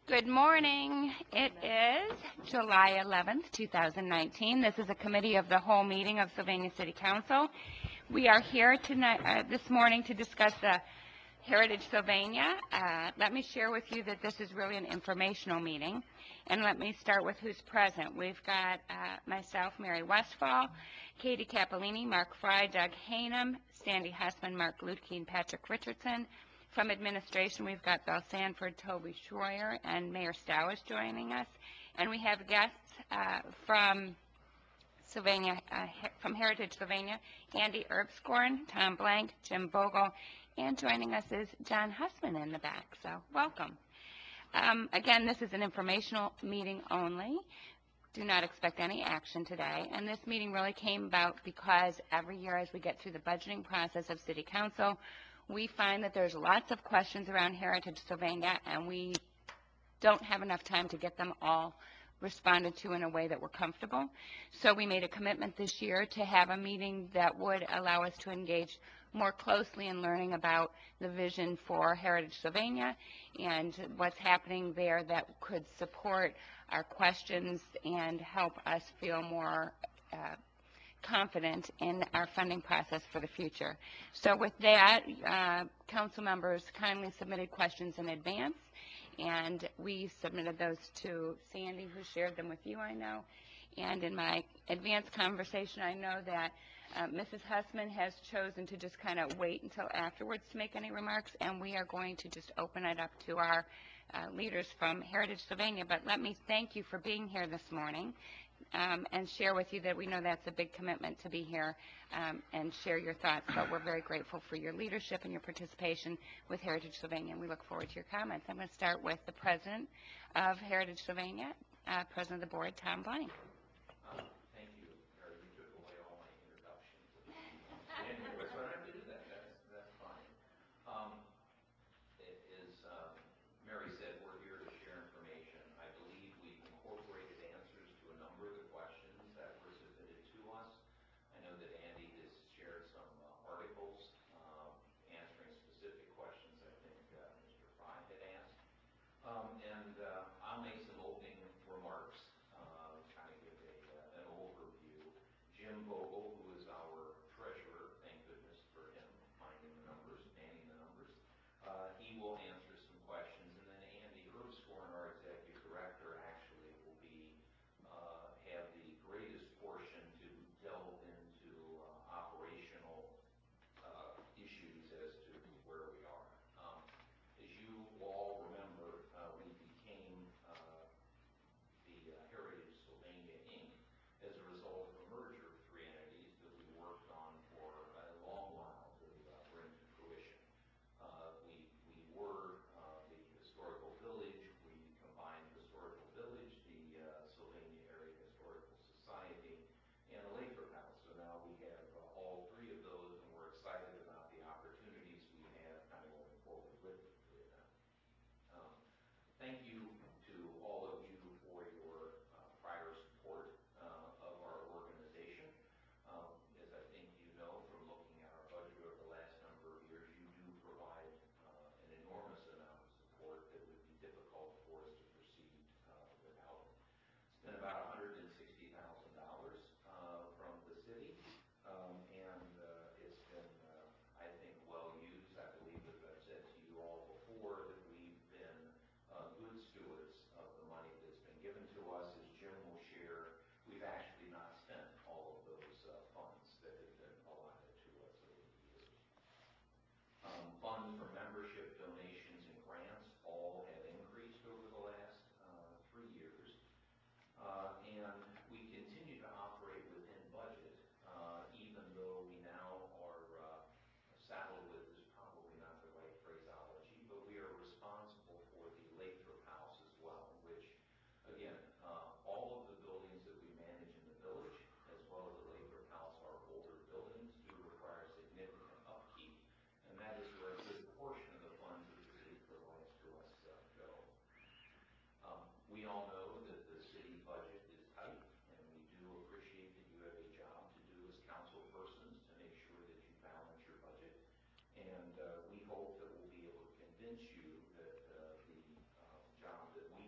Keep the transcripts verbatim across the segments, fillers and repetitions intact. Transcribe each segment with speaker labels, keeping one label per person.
Speaker 1: Good morning. It is July eleventh, two thousand nineteen. This is a committee of the whole meeting of Sylvania City Council. We are here tonight, uh, this morning to discuss the Heritage Sylvania. Uh, let me share with you that this is really an informational meeting. And let me start with who's present. We've got uh, myself, Mary Westfall, Katie Capolini, Mark Fry, Doug Hainum, Sandy Hessman, Mark Lutke, and Patrick Richardson. From administration, we've got Bill Sanford, Toby Schroyer, and Mayor Stow is joining us. And we have guests uh, from Sylvania, uh, from Heritage Sylvania, Andy Erbscorn, Tom Blank, Jim Bogle, and joining us is John Hussman in the back. So welcome. Um, again, this is an informational meeting only. Do not expect any action today. And this meeting really came about because every year as we get through the budgeting process of City Council, we find that there's lots of questions around Heritage Sylvania, and we don't have enough time to get them all responded to in a way that we're comfortable. So we made a commitment this year to have a meeting that would allow us to engage more closely in learning about the vision for Heritage Sylvania and what's happening there that could support our questions and help us feel more uh, confident in our funding process for the future. So with that, uh, council members kindly submitted questions in advance, and we submitted those to Sandy, who shared them with you, I know. And in my advanced conversation, I know that uh, Missus Hussman has chosen to just kind of wait until afterwards to make any remarks, and we are going to just open it up to our uh, leaders from Heritage Sylvania. But let me thank you for being here this morning. Um, and share with you that we know that's a big commitment to be here um, and share your thoughts. But we're very grateful for your leadership and your participation with Heritage Sylvania, and we look forward to your comments. I'm going to start with the president of Heritage Sylvania, uh, president of the board, Tom Blank.
Speaker 2: Uh, thank you, Mary. You took away all my introductions. Anyway, but I do that. That's, that's fine. Um, it is, um, Mary said, we're here to share information. I believe we've incorporated answers to a number of the questions that were submitted to us. I know that Andy has shared some uh, articles uh, answering specific questions I think uh, Mister Fry had asked. Um, and uh, I'll make some opening remarks, uh, kind of give a, uh, an overview. Jim Bogle, who is our treasurer, thank goodness for him, finding the numbers, manning the numbers, uh, he will answer some questions. And then Andy Erbscorn, our executive director, actually will be uh, have the greatest portion to delve into uh, operational uh, issues as to where we are. Um, as you all remember, uh, we became uh, the uh, Heritage Sylvania, Incorporated as a result of a merger of three entities that we worked on for a long while to uh, bring to fruition. Uh, we, we were uh, the Historical Village. We combined Historical Village, the uh, Sylvania Area Historical Society, and the Lathrop House. So now we have uh, all three of those, and we're excited about the opportunities we have kind of going forward with the three of them. Um, thank you to all of you for your uh, prior support uh, of our organization. Um, as I think you know from looking at our budget over the last number of years, you do provide uh, an enormous amount of support that would be difficult for us to proceed uh, without it. It's been about one hundred sixty thousand dollars uh, from the city, um, and uh, it's been, uh, I think, well used. I believe, as I've said to you all before, that we've been uh, good stewards of the money that's been given to us. As Jim will share, we've actually not spent all of those uh, funds that have been allotted to us over the years. Um, funds for membership, donations, and grants all have increased over the last uh, three years. Uh, and we continue to operate within budget, uh, even though we now are uh, saddled with, is probably not the right phraseology, but we are responsible for the Lathrop House as well, which, again, uh, all of the buildings that we manage in the village, as well as the Lathrop House, are older buildings, do require significant upkeep, and that is where a good portion of the funds that the city provides to us uh, go. Um, we all know that the city budget is tight, and we do appreciate that you have a job to do as council persons to make sure that you balance your budget. And uh, we hope that we'll be able to convince you that uh, the uh, job that we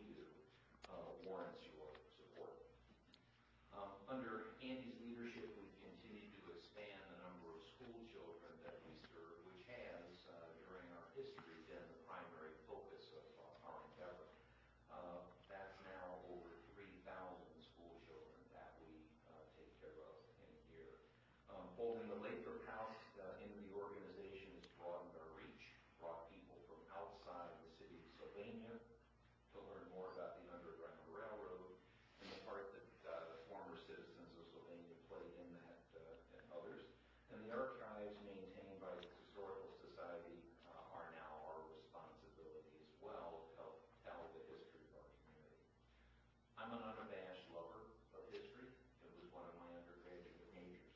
Speaker 2: under Andy's leadership, we've continued to expand the number of school children that we serve, which has, uh, during our history, been the primary focus of uh, our endeavor. Uh, that's now over three thousand school children that we uh, take care of in a year. Um, folding the Lathrop House uh, into the organization has broadened our reach, brought people from outside the city of Sylvania to learn more about the Underground Railroad and the part that uh, the former citizens of Sylvania played in that uh, and others. And the archives maintained by the Historical Society uh, are now our responsibility as well to help tell the history of our community. I'm an unabashed lover of history. It was one of my undergraduate majors.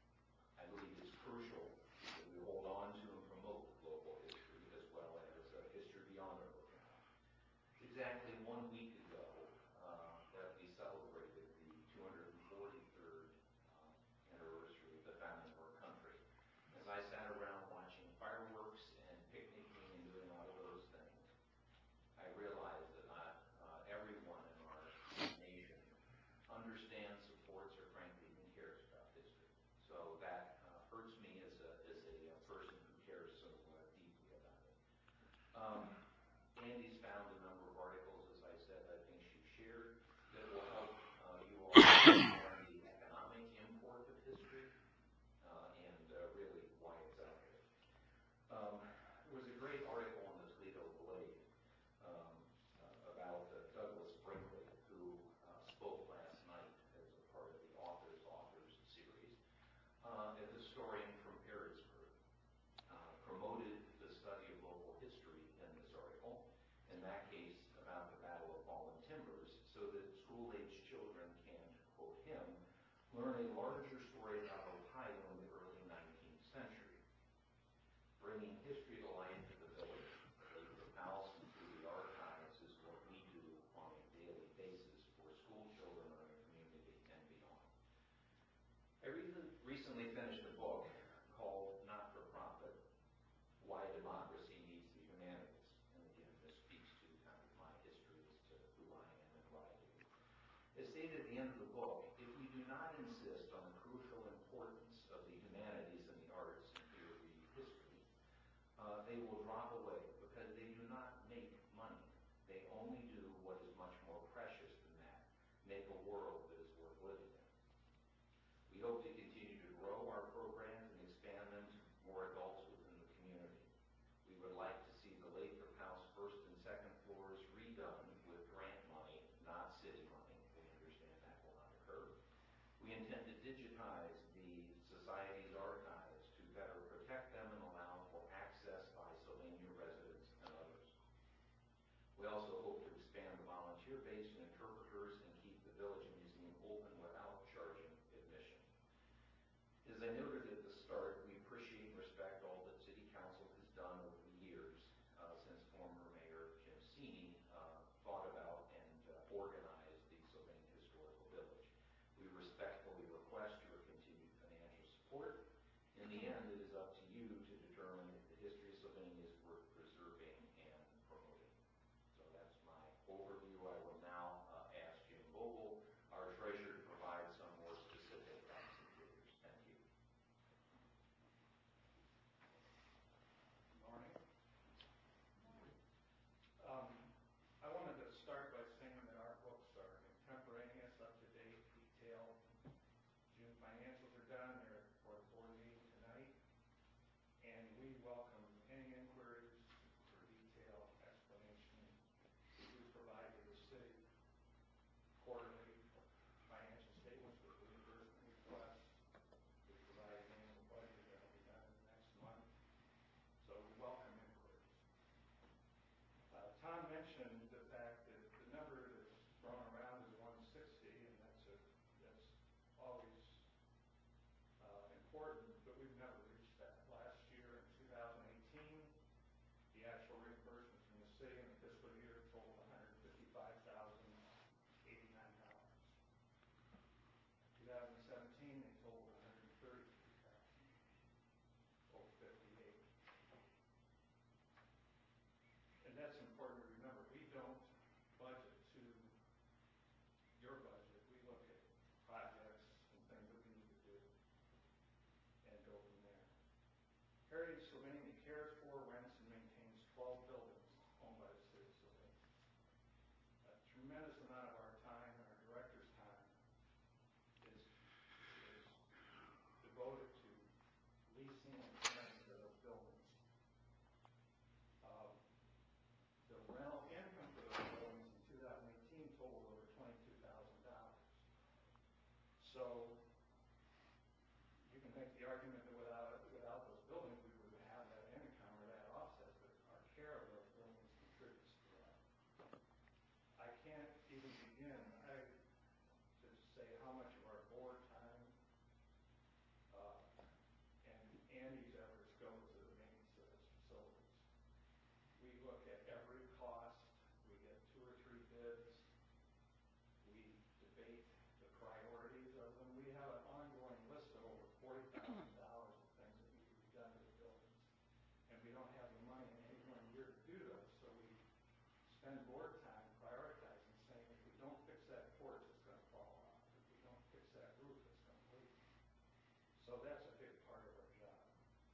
Speaker 2: I believe it's crucial that we hold on to and promote local history as well as uh, history beyond our locale. Exactly one week ago, uh, that we celebrated the two hundred forty-third um, anniversary of the founding of our country. As I sat around watching fireworks and picnicking and doing all of those things, I realized that not uh, everyone in our nation understands, supports, or frankly even cares about history. So that uh, hurts me as a, as a, uh person who cares so uh, deeply about it. Um, Andy's found a number of articles, as I said, I think she shared, that will help uh, you all understand the economic import of history uh, and uh, really why it's out there. Um, there was a great article in the Toledo Blade um, uh, about uh, Douglas Brinkley, who uh, spoke last night as a part of the Authors Authors series, uh, a historian from Perrysburg. Uh, promoted the study of local history in this article, in that case about the Battle of Fallen Timbers, so that school-age children can, to quote him, learn a larger story about Ohio in the early nineteenth century. Bringing history to life at the village, the Lathrop House, and through the archives is what we do on a daily basis for school children in our community and beyond. I re- recently finished a book called Not for Profit: Why Democracy Needs the Humanities. And again, this speaks to kind of my history as to who I am and what I do. As stated at the end of the book, if we do not insist on the crucial importance of the humanities and the arts, and here we history, uh, they will drop away because they do not make money. They only do what is much more precious than that: make a world that is worth living in. We hope to continue to grow our programs and expand them to more adults within the community. We would like to see the Lathrop House first and second floors redone with grant money, not city money. We understand that will not occur. We intend to digitize the Society's archives to better protect them and allow for access by Sylvania residents and others. We also hope to expand the volunteer base and interpreters and keep the Village Museum open without charging admission. As I noted at the start, we appreciate and respect all that City Council has done over the years uh, since former Mayor Jim Cini uh, thought about and uh, organized the Sylvania Historical Village. We respectfully request your continued financial support. In the end, it is up to you to determine if the history of Sylvania is worth preserving and promoting. So that's my overview. I will now uh, ask Jim Vogel, our treasurer, to provide some more specific facts and figures. Thank you.
Speaker 3: So you can make the argument that without without those buildings, we wouldn't have that income or that offset, but our care of those buildings contributes to that. I can't even begin I, to say how much of our board time uh, and Andy's efforts go to the maintenance of those facilities. We look at every cost. We get two or three bids. We debate the priorities of them. We have an ongoing list of over forty thousand dollars of things that need to be done to the buildings. And we don't have the money in any one year to do those, so we spend board time prioritizing, saying if we don't fix that porch, it's going to fall off. If we don't fix that roof, it's going to leak. So that's a big part of our job.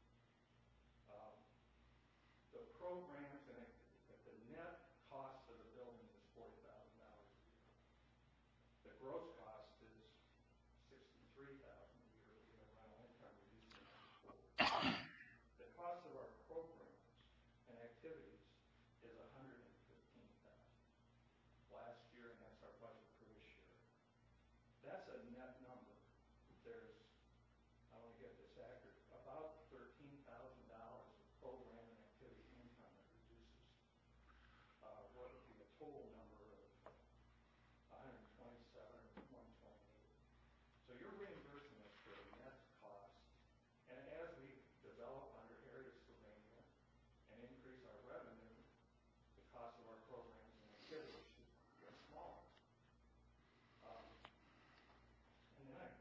Speaker 3: Um, the programs and it, the net cost of the building is forty thousand dollars a year. The gross cost is sixty-three thousand dollars a year. We have rental income reducing that. The cost of our programs and activities is one hundred fifteen thousand dollars last year, and that's our budget for this year. That's a net number. There's, I want to get this accurate, about thirteen thousand dollars of program and activity income that reduces uh, what would be a total number of one hundred twenty-seven or one hundred twenty-eight. So you're reimbursing us for the net cost, and as we develop under Heritage Sylvania and increase our revenue, the cost of our programs and activities should get smaller. Um, and then I,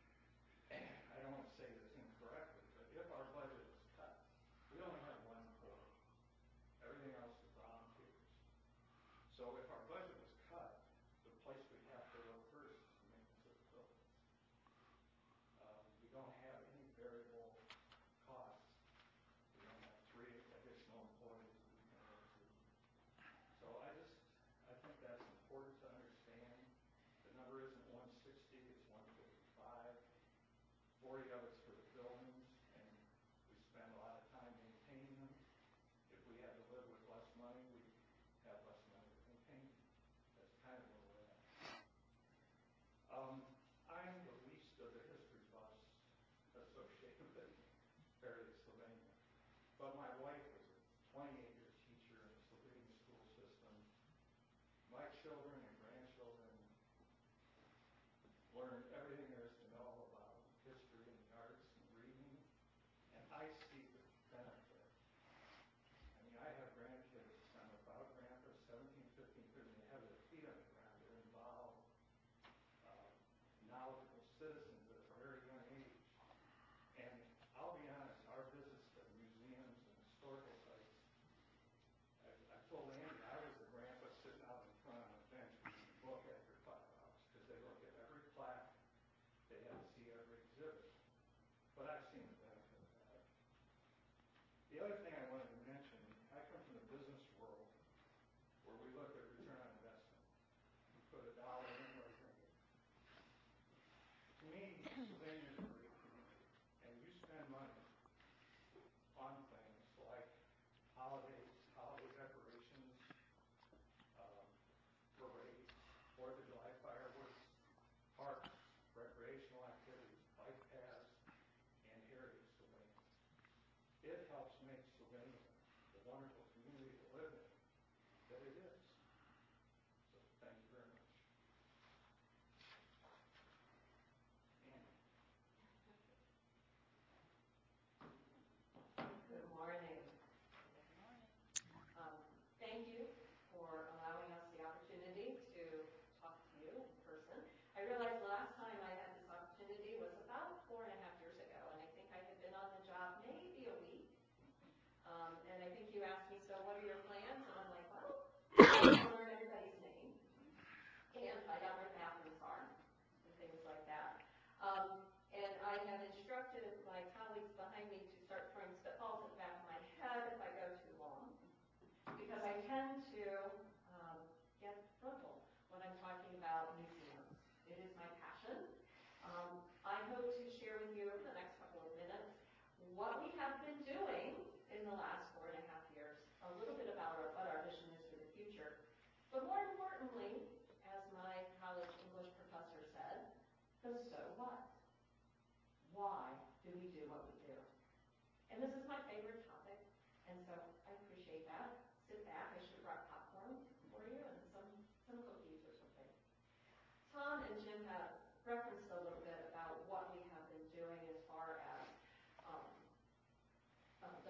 Speaker 3: I don't want to say this incorrectly, but if our budget is cut, we only have one employee. Everything else is volunteers. So if our budget was cut, the place we'd have to look first is the maintenance of the buildings. Um, we don't have any variable costs. We don't have three additional employees that we can look to. So I just, I think that's important to understand. The number isn't one sixty, it's one fifty-five. forty of it's for the buildings, and we spend a lot of time maintaining them. If we had to live with less money, we'd have less money to maintain them. That's kind of where we're at. Um, I'm the least of the history buffs associated with Heritage Sylvania. But my wife was a twenty-eight year teacher in the Sylvania school system. My children and grandchildren learned everything there is to know about history and the arts and reading, and I see the benefit. I mean, I have grandkids, I'm about grandpa, seventeen, fifteen, thirteen, they have their feet on the ground, they're involved, uh, knowledgeable citizens at a very young age. And I'll be honest, our visits to museums and historical sites, I, I told Andy I was the grandpa sitting out in front on a bench reading a book after five hours because they look at every plaque, they have to see every exhibit. But I've seen the benefit of that. The other thing I wanted to mention, I come from the business world where we look at return on investment. You put a dollar in, what do you think? To me, Sylvania is a great community, and you spend money on things like holidays, holiday decorations, um, parades, Fourth of July fireworks, parks, recreational activities, bike paths, and heritage Sylvania. It helps make Sylvania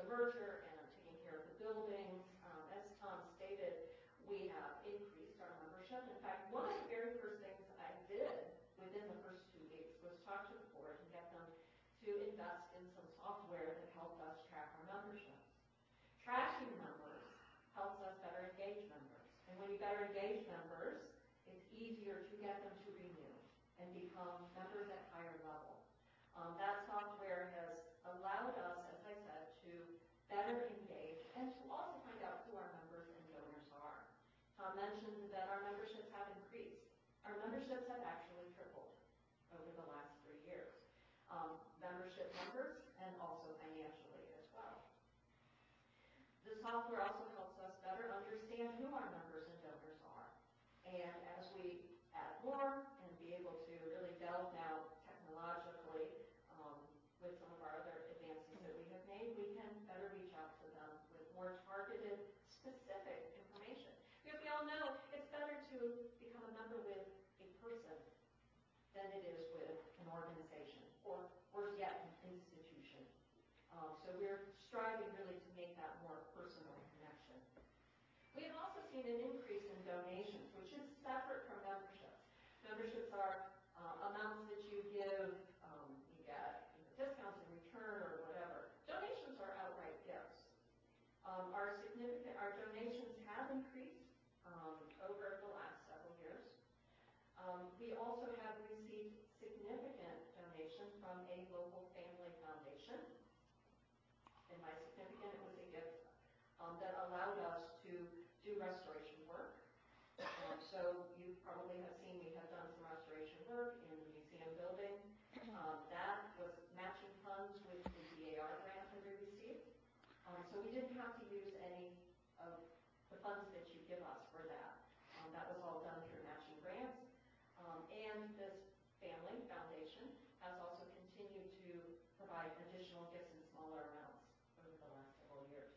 Speaker 4: Verger and taking care of the buildings. Um, as Tom stated, we have increased our membership. In fact, one of the very first things I did within the first two weeks was talk to the board and get them to invest in some software that helped us track our memberships. Tracking members helps us better engage members. And when you better engage members, it's easier to get them to renew and become members at higher level. Um, that software has allowed us, as I said, to better engage and to also find out who our members and donors are. Tom mentioned that our memberships have increased. Our memberships have actually tripled over the last three years. Um, membership numbers and also financially as well. The software also helps us better understand who our members and donors are. And as we add more and be able to really delve now technologically um, with some of our other advances that we have made, we can better reach out to them with more targeted, specific information. Because we all know it's better to become a member with a person than it is with an organization, or worse yet, an institution. Um, so we're striving really to make that more personal connection. We have also seen an increase in donations, which is separate from memberships. Memberships are uh, amounts that you give, um, you get you know, discounts in return or whatever. Donations are outright gifts. Um, our significant, our donations have increased um, over the last several years. Um, we also have received significant donations from a local family foundation. And by significant, it was a gift um, that allowed us to do restoration work. Um, so you probably have seen we have done some restoration work in the museum building. Um, that was matching funds with the D A R grant that we received. Um, so we didn't have to use any of the funds that you give us for that. Um, that was all done through matching grants. Um, and this family foundation has also continued to provide additional gifts in smaller amounts over the last several years.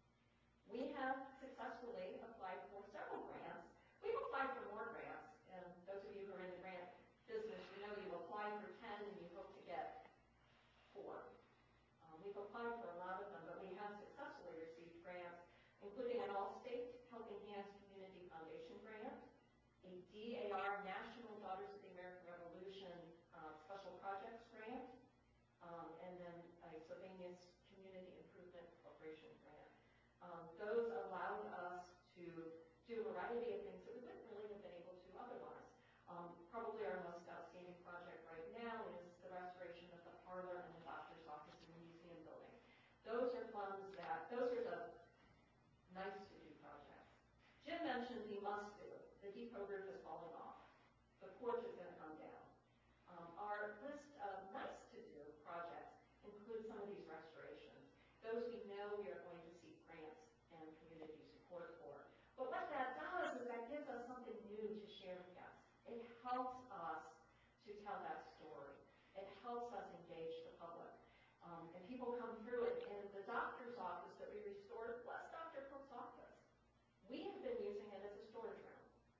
Speaker 4: We have successfully applied for several grants. We've applied for more grants, and those of you who are in the grant business, you know you apply for ten and you hope to get four. Um, we've applied for a lot of them, but we have successfully received grants, including an All-State Helping Hands Community Foundation grant, a D A R National Daughters of the American Revolution uh, Special Projects grant, um, and then a Sylvanus Community Improvement Corporation grant. Um, those allowed us to do a variety of things that we wouldn't really have been able to otherwise. Um, probably our most outstanding project right now is the restoration of the parlor and the doctor's office in the museum building. Those are funds that, those are the nice-to-do projects. Jim mentioned the must-do. The depot roof is falling off. The porch is going to come down. Um, our list of nice-to-do projects includes some of these restorations. Those we know we are going to seek grants and community support for. But what that does is that gives us something new to share with guests. It helps us to tell that story. It helps us engage the public. Um, and people come through it. And the doctor's office that we restored, plus Doctor Cook's office, we have been using it as a storage room.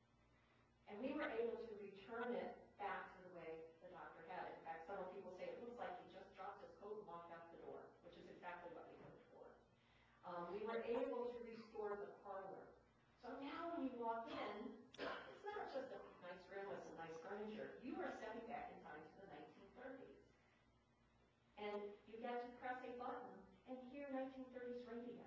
Speaker 4: And we were able to return it back to the way the doctor had it. In fact, several people say it looks like he just dropped his coat and walked out the door, which is exactly what we hoped for. Um, we were able to restore the parlor. So now when you walk in, it's not just a nice room with some nice furniture. You are stepping back in time to the nineteen thirties. And you get to press a button and hear nineteen thirties radio.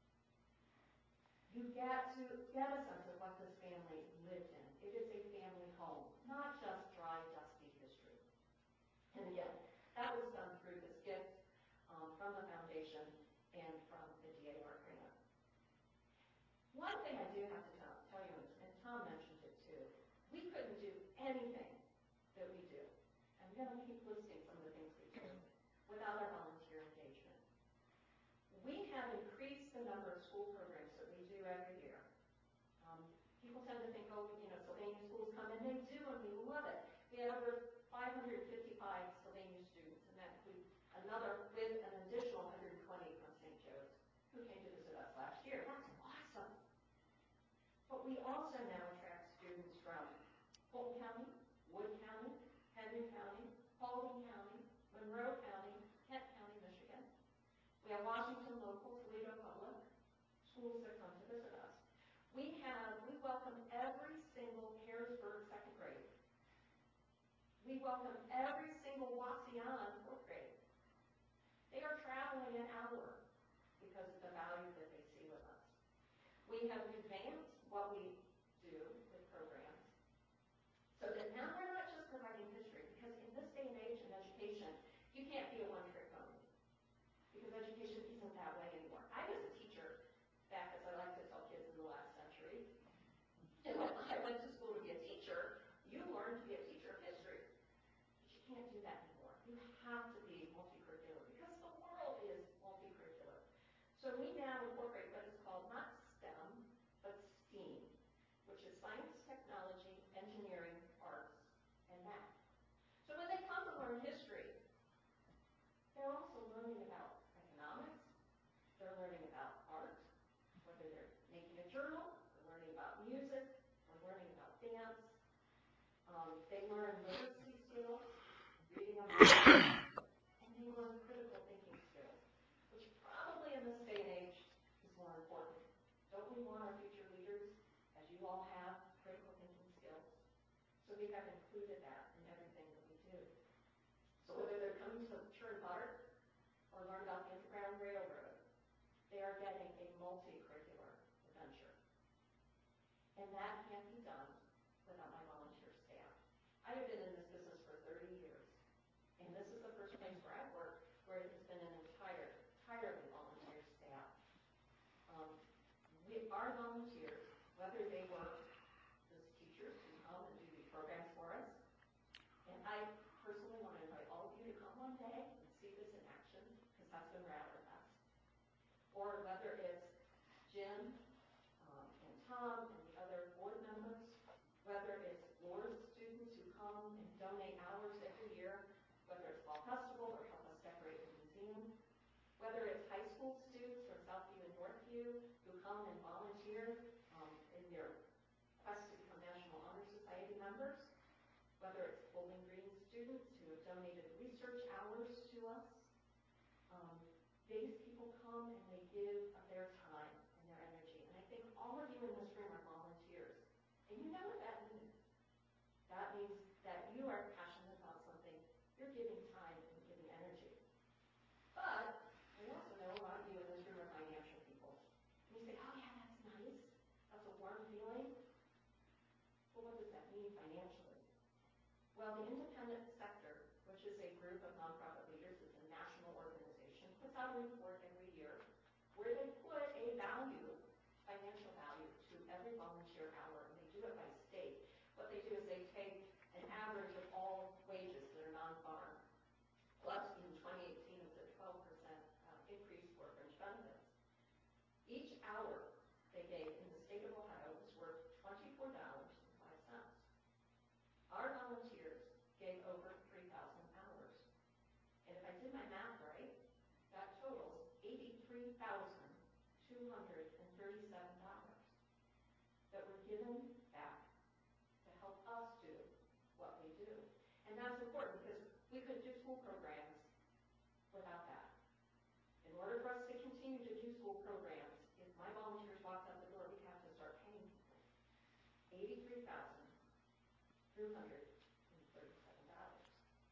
Speaker 4: You get to get a sense of what this family lived in. It is a family home, not just dry, dusty history. And again, that was done through this gift um, from the foundation and from the D A R grant. One thing I do have to tell, tell you, and Tom mentioned it too, we couldn't do anything that we do. I'm going to keep listing some of the things we do without our volunteer engagement. We have increased the number of school programs that we do every year. Um, people tend to think, oh, you know, Sylvania schools come in, they do, and we love it. We have over five hundred fifty-five Sylvania students, and that includes another, with an additional one hundred twenty from Saint Joe's, who came to visit us last year. That's awesome. But we also now attract students from Fulton County, Wood County, Henry County, Paulding County, Monroe County, Kent County, We welcome every single Wasion fourth grade. They are traveling an hour because of the value that they see with us. We have revamped what we do with programs so that now we're not just providing history, because in this day and age in education, you can't be a one-trick pony, because education isn't that way anymore. I was a teacher back, as I like to tell kids, in the last century, and when I went to school to be a teacher, you learned to be a teacher of history. But you can't do that anymore. You have to be multi-curricular, because the world is multi-curricular. So we now incorporate what is called not STEM, but STEAM, which is science, technology, engineering, arts, and math. So when they come to learn history, they're also learning about economics, they're learning about art, whether they're making a journal, they're learning about music, they're learning about dance. Um, they learn literacy skills, reading a book, and they learn critical thinking skills, which probably in this day and age is more important. Don't we want our future leaders, as you all have, critical thinking skills? So we have included that in everything that we do. So whether they're coming to churn butter or learn about the Underground Railroad, they are getting a multi-curricular adventure. And that can't be done without my volunteer staff. I have been in this business for thirty years, and this is the first place where I've worked where it has been an entire, entirely volunteer staff. Um, we, our volunteers, whether they work as teachers who come and do these programs for us, and I personally want to invite all of you to come one day and see this in action, because that's been rather fast. Or whether it's Jim um, and Tom and the other board members, whether it's board students who come and donate hours every year, whether it's Fall Festival or help us decorate the museum, whether it's high school students from Southview and Northview who come and volunteer um, in their quest to become National Honor Society members, whether it's Bowling Green students who have donated research hours to us. Um, these people come and they give of their time and their energy. And I think all of you in this room are volunteers. And you know what that means. That means that you are passionate about something. You're giving time and giving energy. But we also know a lot of you in this room are financial people. And you say, oh yeah, that's nice. That's a warm feeling. Well, what does that mean financially? Well, the independent sector, which is a group of nonprofit leaders, is a national organization, puts out a report every year where they put a value, financial value, to every volunteer hour, and they do it by state. What they do is they take an average of all wages that are non-farm, plus in twenty eighteen it's a twelve percent uh, increase for fringe benefits. Each hour they gave in the state of Ohio was worth twenty-four dollars and five cents. Our volunteers gave over three thousand hours. And if I did my math right, that totals eighty-three thousand two hundred thirty-seven dollars that were given back to help us do what we do. And that's important because we couldn't do school programs without that. In order for us to continue to do school programs, if my volunteers walked out the door, we have to start paying people. eighty-three thousand two hundred thirty-seven dollars.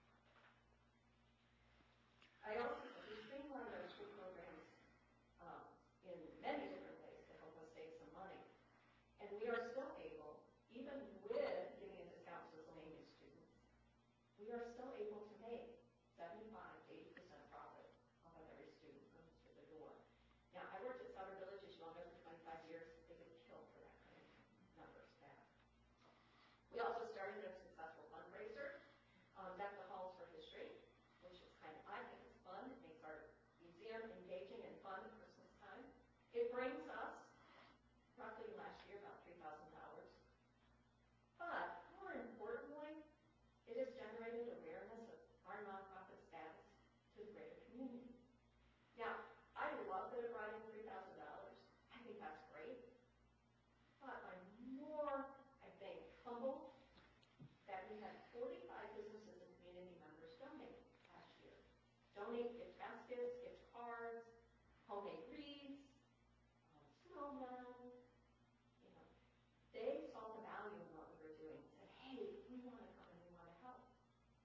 Speaker 4: I also said we streamlined our school programs um, in many different ways to help us save some money. And we are still able, even with giving a discount to miscellaneous students, we are still able to make seventy-five to eighty percent profit off of every student who comes to the door. Now, I worked at Sauter Village, as you all know, for twenty-five years. They get killed for that kind of numbers back. We also started a successful fundraiser, um, Deck the Halls for History, which is kind of, I think it's fun. It makes our museum engaging and fun at Christmas time. It brings us, roughly last year, about three thousand dollars. But more importantly, it has generated awareness of our nonprofit status to the greater community. Now, I love that it brought in three thousand dollars. I think that's great. But I'm more, I think, humbled that we had forty-five businesses and community members donate last year. Donate gift baskets, gift cards, homemade wreaths, um, snowmen. You know, they saw the value in what we were doing and said, hey, we want to come and we want to help.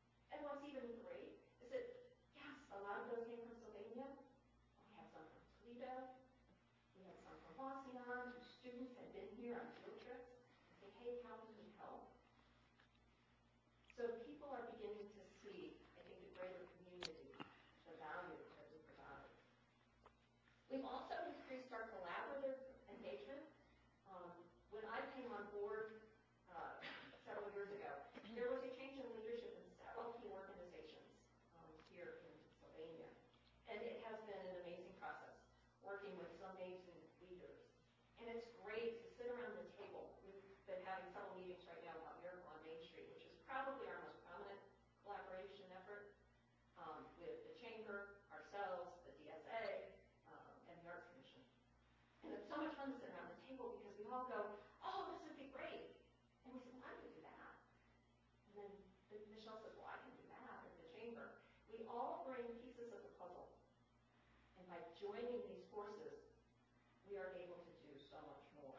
Speaker 4: all go, oh, this would be great. And we said, well, I can do that. And then the- Michelle says, well, I can do that in the chamber. We all bring pieces of the puzzle. And by joining these forces, we are able to do so much more.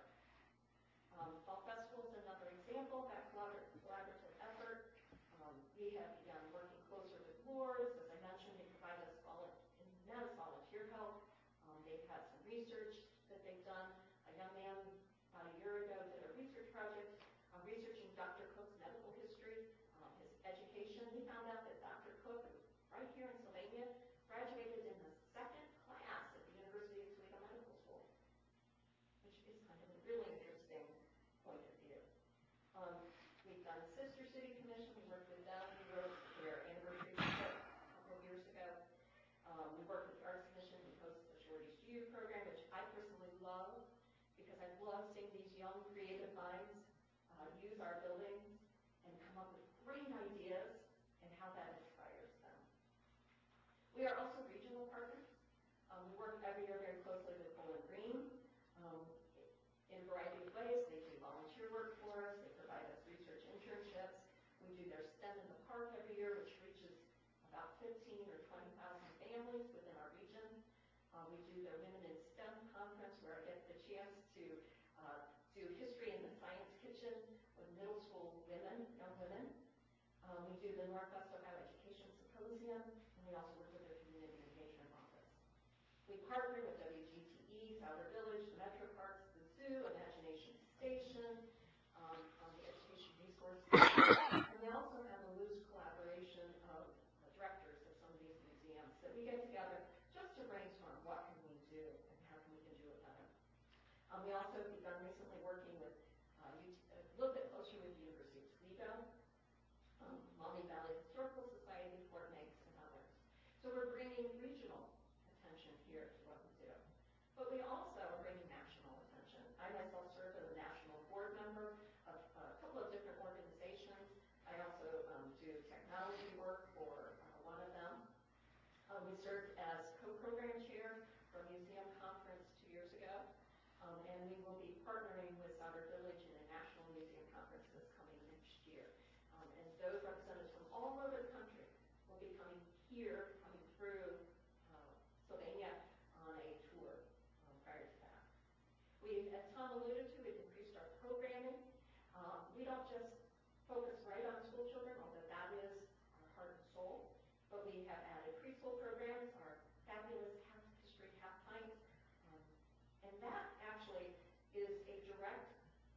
Speaker 4: Um, Fall Festival is another example of that collabor- collaborative effort. Um, we have begun working closer with Lourdes. As I mentioned, they provide us volu- immense volunteer help. Um, they've had some research that they've done. A young man about a year ago did a research project on researching Doctor Cook's medical history, um, his education. He found out that Doctor Cook, right here in Sylvania, graduated in the second class at the University of Toledo Medical School, which is kind of a really interesting point of view. Um, we've done Sister City Commission. We worked with them. We wrote their anniversary booklet a couple of years ago. Um, we worked with the Arts Commission. We hosted the Shorty's Youth program, which I personally love because I love seeing these young creative minds uh, use our buildings and come up with great ideas and how that inspires them. We are also regional partners. Um, we work every year very closely with Bowling Green um, in a variety of ways. They do volunteer work for us. They provide us research internships. We do their STEM in the Park every year, which reaches about fifteen or twenty thousand families within our region. Uh, we do their Women in STEM conference where I get the chance to uh, do history in the science kitchen with middle school women, young women. Um, we do the Northwest Ohio Education Symposium, and we also work with their community engagement office. We partner with W G T E, Souter Village, the Metro Parks, the Zoo, Imagination Station, um, on the education resources. And we also have a loose collaboration of the directors of some of these museums that we get together just to brainstorm what can we do and how can we can do it better. Um, we also have begun recently working with uh, a little bit closer with the University of Toledo, um, Maumee Valley Historical Society, Fort Meigs, and others. So we're bringing regional attention here to what we do. But we also are bringing national attention. I myself serve as a national board member of a couple of different organizations. I also um, do technology work for uh, one of them. Uh, we served as co-program chair for a museum conference two years ago. Um, and we will be partnering with Souter Village in a national museum conference that's coming next year. Um, and those representatives from all over the country will be coming here, coming through uh, Sylvania on a tour um, prior to that. We, as Tom alluded to, we've increased our programming. Um, we don't just focus right on school children, although that is our heart and soul, but we have added preschool programs, our fabulous Half History Half Pint. Um, and that actually is a direct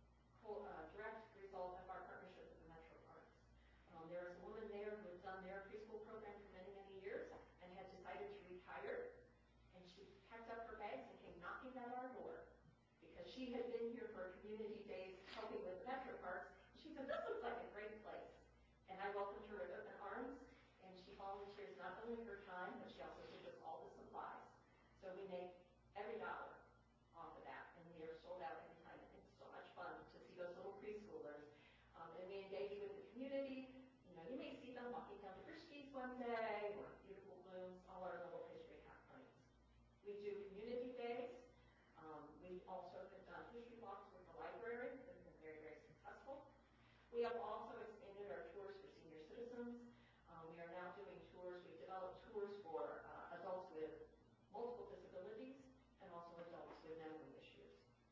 Speaker 4: uh, direct result of our partnership with the Metro Parks. Um, there is a woman there who has done their preschool program for many, many years and had decided to retire. And she packed up her bags and came knocking at our door because she had been here for community days helping with the Metro Parks. She said, this looks like a great place. And I welcomed her with open arms. And she volunteers not only her time, but she also gives us all the supplies. So we make every dollar off of that. And we are sold out every time. And it's so much fun to see those little preschoolers. Um, and we engage with the community. You know, you may see them walking down to Frischke's one day, or beautiful blooms, all our little history half pints. We do community days. Um, we also have done history walks with the library. They've been very, very successful. We have also expanded our tours for senior citizens. Um, we are now doing tours. We've developed tours for uh, adults with multiple disabilities and also adults with memory issues.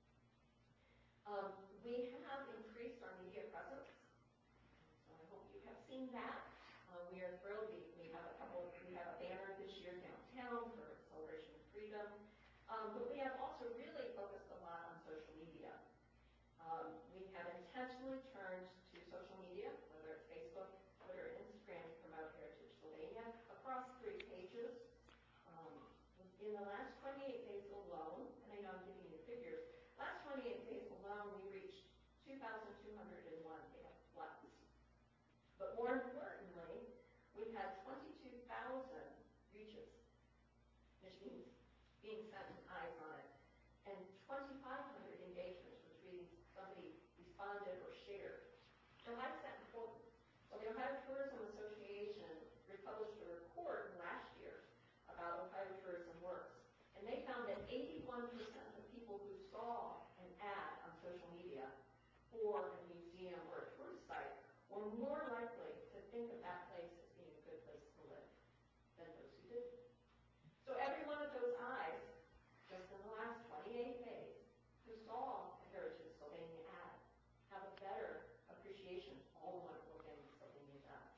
Speaker 4: Um, we have increased our media presence, so I hope you have seen that. Uh, we are thrilled. We, we have a couple. We have a banner this year downtown for Celebration of Freedom, um, but we have also really focused a lot on social media. Um, we have intentionally turned to social media, whether it's Facebook, Twitter, and Instagram, to promote Heritage Sylvania across three pages. Um, in the last twenty-eight days alone, and I know I'm giving you figures, last twenty-eight days alone, we reached two thousand two hundred one likes. But more importantly, we've had twenty-two thousand reaches, which means being sent eyes on it, and twenty-five hundred engagements, which means somebody responded or shared. So why is that important? Well, the Ohio Tourism Association republished a report last year about Ohio tourism works, and they found that eighty-one percent of people who saw an ad on social were more likely to think of that place as being a good place to live than those who didn't. So every one of those eyes, just in the last twenty-eight days, who saw a Heritage Sylvania ad, have a better appreciation of all the wonderful things Sylvania does.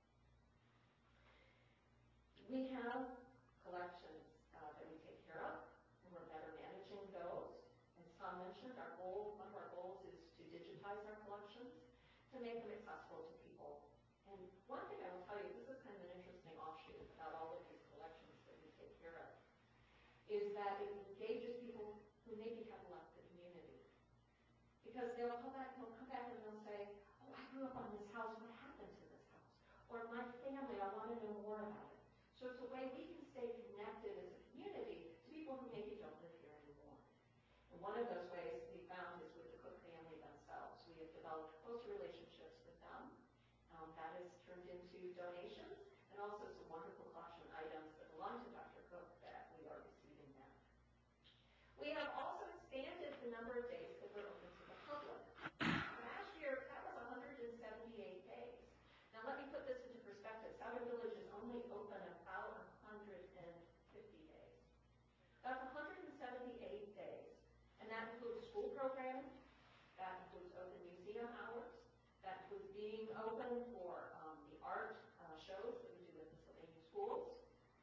Speaker 4: We have collections uh, that we take care of, and we're better managing those. As Tom mentioned, our goal, one of our goals is to digitize our collections, to make them accessible to people. And one thing I will tell you, this is kind of an interesting offshoot about all of these collections that we take care of, is that it engages people who maybe have left the community. Because they'll come back, they'll come back and they'll say, oh, I grew up on this house, what happened to this house? Or my family, I want to know more about it. So it's a way we can stay connected as a community to people who maybe don't live here anymore. And one of those ways we found is with the Cook family themselves. We have developed close relationships with them. Um, that has turned into donations and also some wonderful collection items that belong to Doctor Cook that we are receiving now. We have also expanded the number of days that we're open to the public. Last year, that was one hundred seventy-eight days. Now let me put this into perspective. Southern Village is only open about one hundred fifty days. That's one hundred seventy-eight days. And that includes school programming, that includes open museum hours, that includes being open for um, the art uh, shows that we do at the Sylvania schools.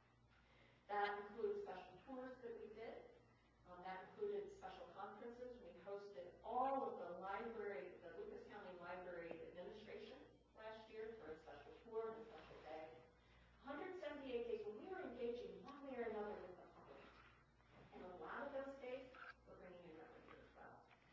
Speaker 4: That includes special tours that we did. Um, that included special conferences. We hosted all of the library, the Lucas County Library Administration last year for a special tour and a special day. one hundred seventy-eight days when we were engaging one way or another with the public. And a lot of those days, we're bringing in revenue as well.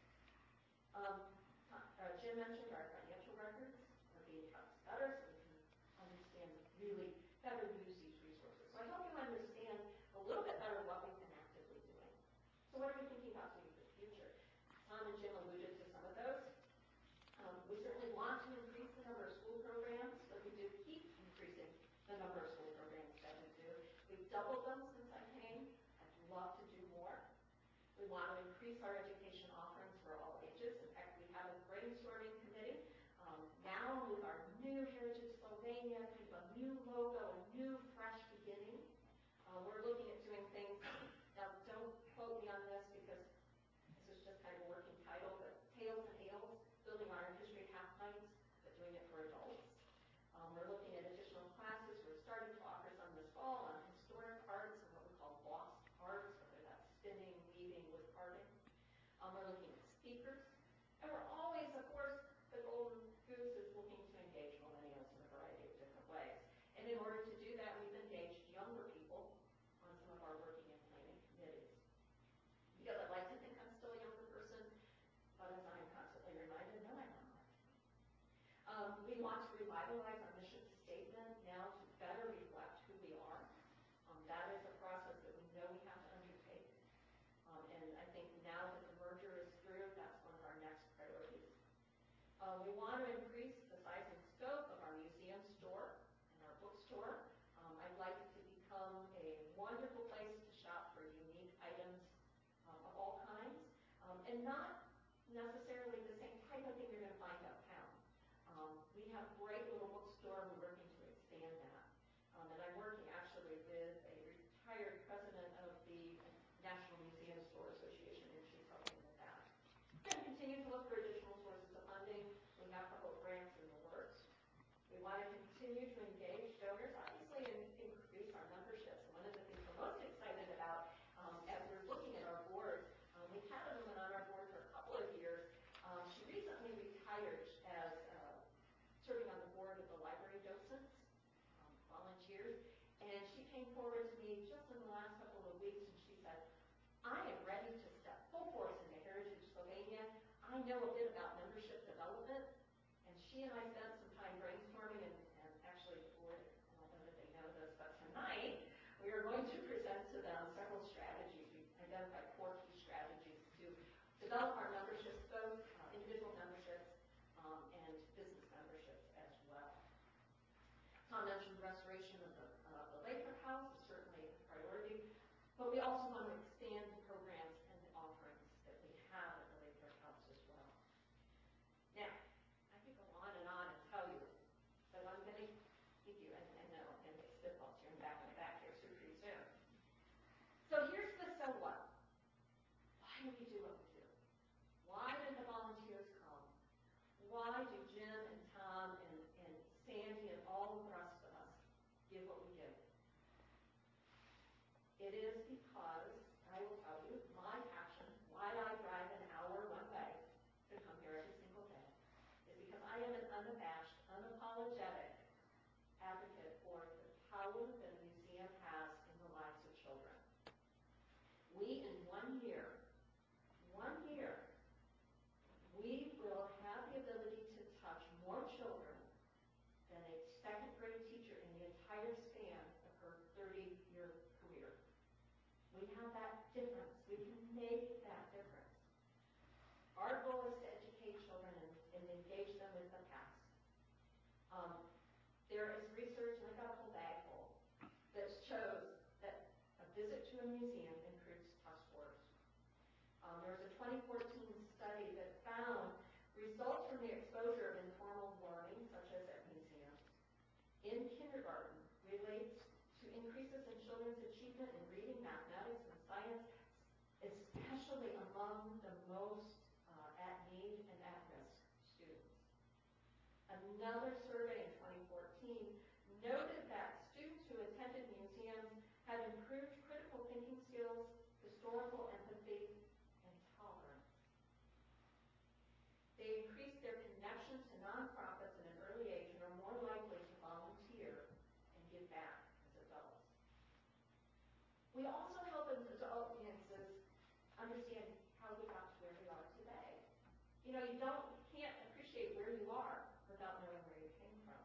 Speaker 4: Um, uh, Jim mentioned our financial records are being kept better so we can understand really better use these resources. So I hope you understand a little bit better what we've been actively doing. So what are we thinking about doing for the future? Tom and Jim alluded to some of those. Um, we certainly want to increase the number of school programs, but we do keep increasing the number of school programs that we do. We've doubled them since I came. I'd love to do more. We want to increase our education offerings for all ages. In fact, we have a brainstorming committee um, now with our new Heritage Sylvania, kind of a new logo, a new fresh beginning. Uh, we're looking at doing things, now don't quote me on this because this is just kind of a working title, but Tales and Ales, building our history half nights, but doing it for adults. Um, we're looking at additional classes. We're starting to offer some this fall on historic arts and what we call lost arts, whether that's spinning, weaving, wood carving. Um, we're looking at speakers. And we're always, of course, the golden goose is looking to engage millennials in a variety of different ways. And in order to do that, we've engaged younger people on some of our working and planning committees. Because I'd like to think I'm still a younger person, but as I am constantly reminded, no, I'm not. Um, we want to revitalize our mission statement now to better reflect who we are. Um, that is a process that we know we have to undertake. Um, and I think now that the merger is through, that's one of our next priorities. Uh, we want to increase the size and scope of our museum store and our bookstore. Um, I'd like it to become a wonderful place to shop for unique items um, of all kinds, um, and not necessarily the same type of thing you're going to find uptown. Um, we have a great little bookstore, we're working to expand that. Um, and I'm working actually with a retired president of the National Museum Store Association, and she's helping with that. We're going to continue to look for additional sources of funding. We have a couple of grants in the works. We want to continue to engage donors, obviously, and increase our memberships. And one of the things we're most excited about um, as we're looking at our board, um, we've had a woman on our board for a couple of years. Um, she recently retired as uh, serving on the board of the library docents, um, volunteers, and she came forward to me just in the last couple of weeks and she said, I am ready to step full force into Heritage Sylvania. I know a bit about membership development, and she and I spent some time brainstorming, and, and actually the board, I don't know that they know this, but tonight we are going to present to them several strategies. We identified four key strategies to develop our memberships, both uh, individual memberships um, and business memberships as well. Tom mentioned restoration of the, uh, the Lathrop House is certainly a priority, but we also want to expand the programs and the offerings that we have at the Lathrop House as well. It is because, I will tell you, my passion, why I drive an hour one way to come here every single day, is because I am an unabashed, unapologetic advocate for the power that a museum has in the lives of children. We, in one year, one year, we will have the ability to touch more children than a second grade teacher in the entire span of her thirty-year career. We have that difference. We can make that difference. Our goal is to educate children and, and engage them with the past. Um, there is research, and I got a whole bag full, that shows that a visit to a museum improves test scores. Um, there was a twenty fourteen study that found results from the exposure of informal learning, such as at museums, in kindergarten relates to increases in children's achievement in reading, mathematics, and science, especially among the most uh, at need and at-risk students. Another survey in twenty fourteen noted that students who attended museums had improved critical thinking skills, historical empathy, and tolerance. They increased their connections to nonprofits at an early age and are more likely to volunteer and give back as adults. We also help adult audiences understand how we got to where we are today. You know, you don't, you can't appreciate where you are without knowing where you came from.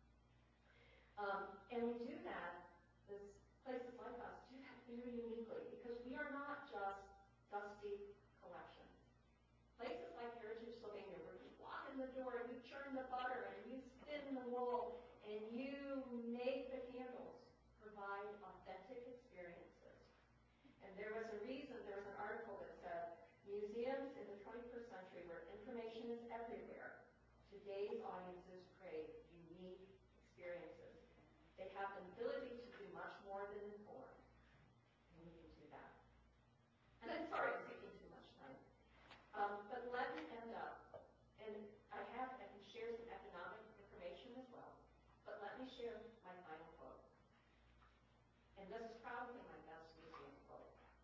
Speaker 4: Um, and we do that, this, places like us do that very uniquely, because we are not just dusty collections. Places like Heritage Sylvania, where you walk in the door and you churn the butter and you spin the wool and you make the candles, provide authentic experiences. And there was a reason, there was an article that said, museums in the twenty-first century where information is everywhere, today's audiences crave unique experiences. They have the ability to do much more than inform, and we can do that. And I'm sorry I'm taking too much time. Um, but let me end up, and I have, I can share some economic information as well, but let me share my final quote. And this is probably my best museum quote.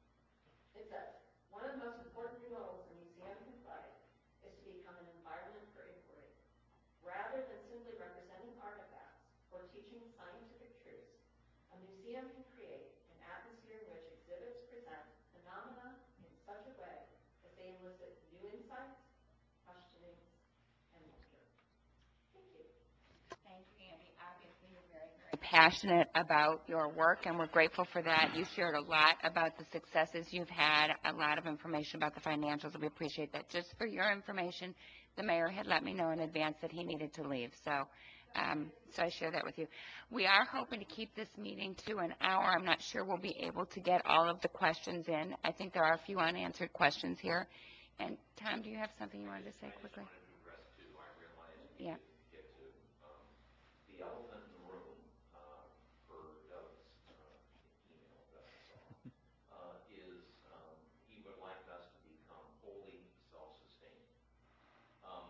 Speaker 4: It says, one of the most important roles a museum can play is to become an environment for inquiry. Rather than simply representing artifacts or teaching scientific truths, a museum can create an atmosphere in which exhibits present phenomena in such a way that they elicit new insights, questionings, and wonder. Thank you.
Speaker 1: Thank you, Andy. Obviously, you're very, very passionate about your work, and we're grateful for that. You shared a lot about the successes you've had, a lot of information about the financials, and we appreciate that. Just for your information, the mayor had let me know in advance that he needed to leave, so um, so I share that with you. We are hoping to keep this meeting to an hour. I'm not sure we'll be able to get all of the questions in. I think there are a few unanswered questions here. And Tom, do you have something you wanted to say quickly?
Speaker 2: I just wanted to address two. I realized we
Speaker 1: Yeah.
Speaker 2: didn't get to um, the elephant in the room, uh, per Doug's uh, email that I saw, uh, is um, he would like us to become wholly self-sustaining. Um,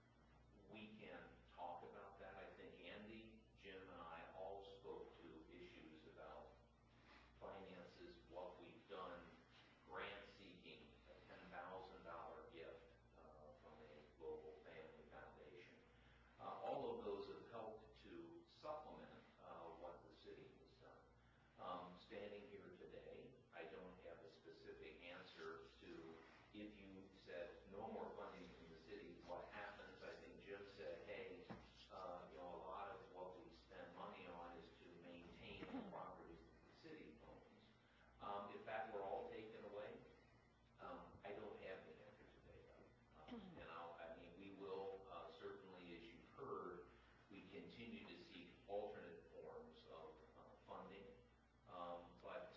Speaker 2: we can talk about that. I think Andy, Jim, and I all spoke to issues about finances, what we've done, grant seeking, a ten thousand dollar gift uh, from a local family foundation. Uh, all of those have helped to supplement uh, what the city has done. Um, standing here today, I don't have a specific answer to if you said no more funding from the city, what happens? I think Jim said, hey, uh, you know, a lot of what we spend money on is to maintain the properties that the city owns. Um, if that were all taken away, um, I don't have the answer today, though. Um, and I'll, I mean, we will uh, certainly, as you've heard, we continue to seek alternate forms of uh, funding. Um, but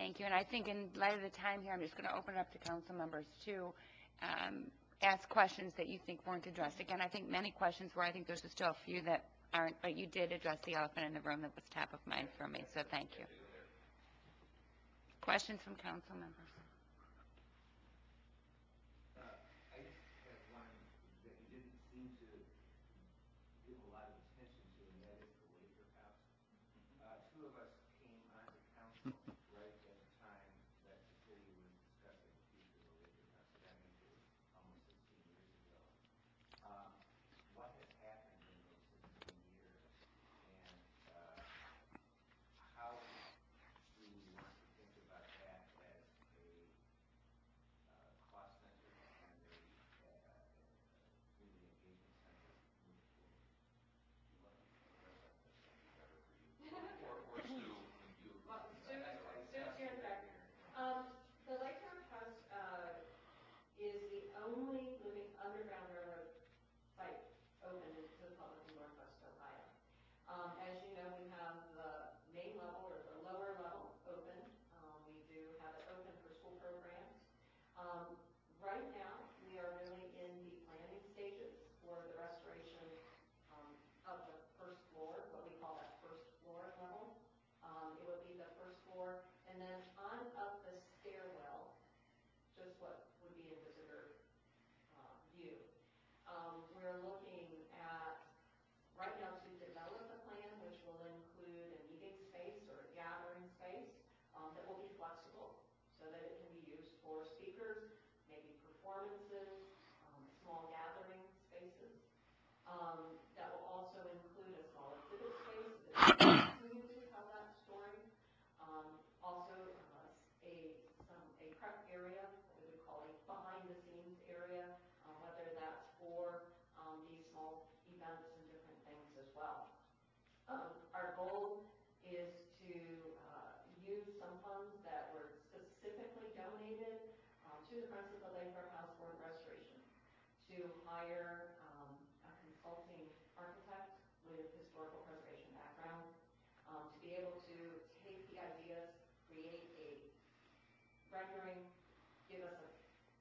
Speaker 1: Thank you, and I think in light of the time here, I'm just going to open it up to council members to um, ask questions that you think weren't addressed. Again, I think many questions were, I think there's still a few that aren't, but you did address the elephant in the room that was top of mind for me, so thank you. Questions from council members?
Speaker 5: Uh, I just have one that you didn't seem to give a lot of attention to, and that is the Laker House. Uh, two of us came onto council right at the time that the city was discussing the future of the Laker House. So that means it was almost sixteen years ago. Um, what has happened in those sixteen years, and uh, how do we want to think about that as a uh, cost center and a uh, community engagement center moving forward?
Speaker 2: You want to address that? That might be better for you. Or, or Sue, when you.
Speaker 4: Well, Sue,
Speaker 2: I- I- I-
Speaker 4: Sue's here in the back. Um, the Laker House, uh, is the only living underground railroad site open to the public in Northwest Ohio. Um, as you know, we have the main level or the lower level open. Um, we do have it open for school programs. Um, right now, we are really in the planning stages for the restoration um, of the first floor, what we call that first floor level. Um, it would be the first floor, and then on up the stairwell, just what would be a visitor uh, view. Um, we're looking at, right now, to develop a plan which will include a meeting space or a gathering space um, that will be flexible so that it can be used for speakers, maybe performances, um, small gathering spaces. Um, that will also include a small exhibit space that continue to tell that story. Um, also, uh, a some a prep area, what we would call a behind-the-scenes area, uh, whether that's for um, these small events and different things as well. Um, our goal is to uh, use some funds that were specifically donated um, to the Friends of the Laker House for restoration to hire um, a consulting architect with historical preservation background um, to be able to take the ideas, create a rendering, give us a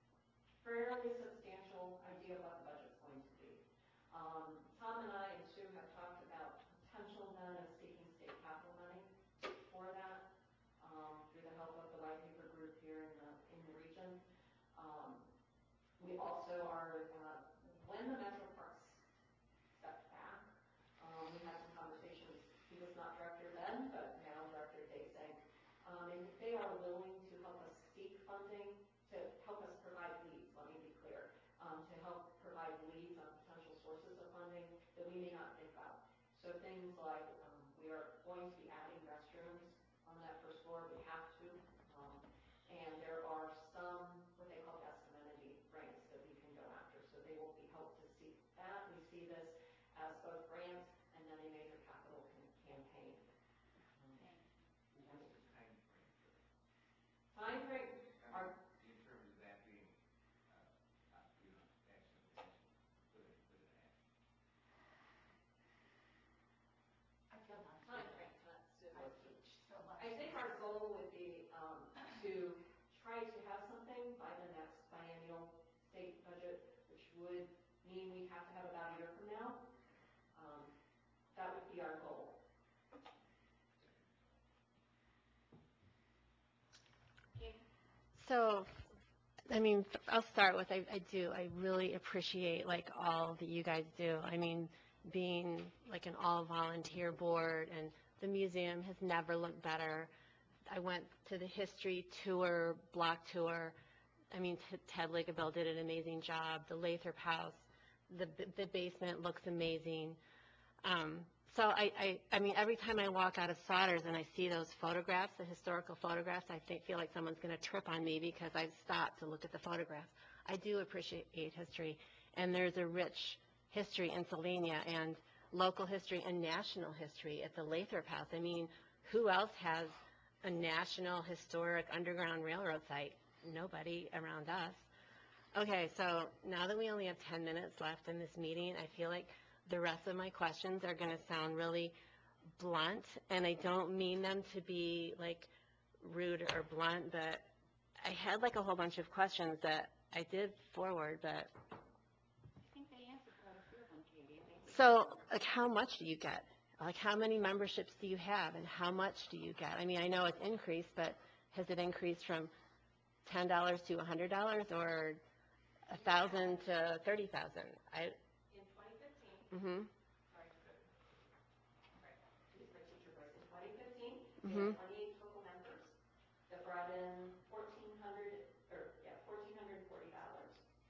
Speaker 4: fairly substantial idea of what the budget's going to be. Um, Tom and I and Sue have talked about potential then of seeking state capital money for that um, through the help of the White Paper Group here in the, in the region. Um, we also are, uh, when the Metro Parks stepped back, um, we had some conversations. He was not director then, but now Director Dave Zink. Um, and they are willing to help us seek funding to help us provide leads, let me be clear, um, to help provide leads on potential sources of funding that we may not think about. So things like um, we are going to be adding restrooms on that first floor. We have to. Um, and there are some, what they call guest amenity grants that we can go after. So they will be helped to seek that. We see this as both grants and then a major capital can, campaign. Um,
Speaker 5: What's the time frame for that?
Speaker 4: time frame,
Speaker 5: I
Speaker 4: our
Speaker 5: mean, in terms of that being, uh, uh, you know, action, action, put it, put it in action.
Speaker 4: I feel my time frame, I teach so much. I think our goal would be um, to try to have something by the next biennial state budget, which would mean we have to have about a year from now. Um, that would be our goal.
Speaker 6: So, I mean, I'll start with, I, I do, I really appreciate like all that you guys do. I mean, being like an all-volunteer board, and the museum has never looked better. I went to the history tour, block tour. I mean, T- Ted Ligabell did an amazing job. The Lathrop House, the the basement looks amazing. Um, so I, I, I mean, every time I walk out of Sodders and I see those photographs, the historical photographs, I think, feel like someone's going to trip on me because I've stopped to look at the photographs. I do appreciate history, and there's a rich history in Sylvania and local history and national history at the Lathrop House. I mean, who else has a national historic underground railroad site? Nobody around us. Okay, so now that we only have ten minutes left in this meeting, I feel like the rest of my questions are going to sound really blunt, and I don't mean them to be like rude or blunt, but I had like a whole bunch of questions that I did forward, but.
Speaker 1: I think they answered quite a few of them, Katie. I think they
Speaker 6: So, like, how much do you get? Like, how many memberships do you have, and how much do you get? I mean, I know it's increased, but has it increased from ten dollars to a hundred dollars, or a thousand to thirty thousand? I.
Speaker 4: In twenty fifteen,
Speaker 6: Mm-hmm.
Speaker 4: sorry, sorry, use my teacher voice. In twenty fifteen, we
Speaker 6: Mhm.
Speaker 4: had twenty-eight total members that brought in fourteen hundred, or, yeah, fourteen hundred and forty dollars.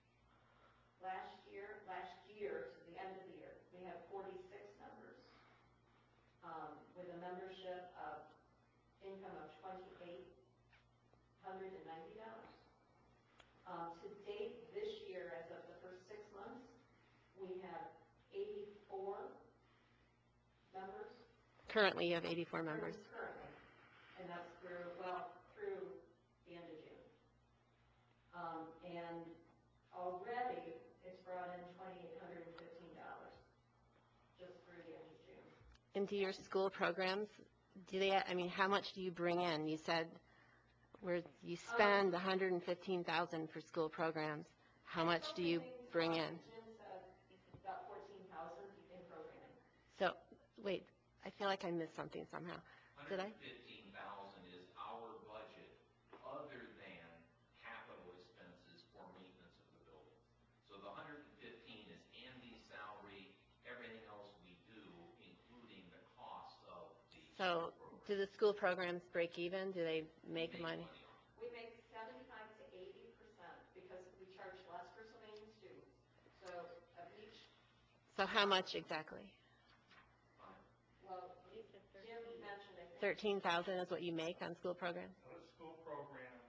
Speaker 4: Last year, last year, to the end of the year, we had forty-six members, um, with a membership of income of twenty-eight hundred and ninety dollars. Um, to date, this year, as of the first six months, we have eighty-four members.
Speaker 6: Currently, you have eighty-four members.
Speaker 4: Currently, and that's through, well, through the end of June. Um, and already, it's brought in twenty-eight hundred and fifteen dollars, just through the end of June.
Speaker 6: Into your school programs, do they, I mean, how much do you bring in? You said where you spend one hundred fifteen thousand for school programs. How much do you bring in?
Speaker 4: Jim said about fourteen thousand in programming.
Speaker 6: So, wait, I feel like I missed something somehow. Did I?
Speaker 2: one hundred fifteen thousand is our budget other than capital expenses for maintenance of the building. So the one hundred fifteen is Andy's salary, everything else we do, including the cost of the
Speaker 6: So,
Speaker 2: school program.
Speaker 6: do the school programs break even? Do they make
Speaker 2: We
Speaker 6: money?
Speaker 2: on it.
Speaker 4: We make seventy-five to eighty percent because we charge less for Sylvania students. So of each,
Speaker 6: So, how much exactly?
Speaker 2: Fine.
Speaker 4: well, Jim mentioned, I think.
Speaker 6: thirteen thousand is what you make on school programs?
Speaker 3: So the school programs,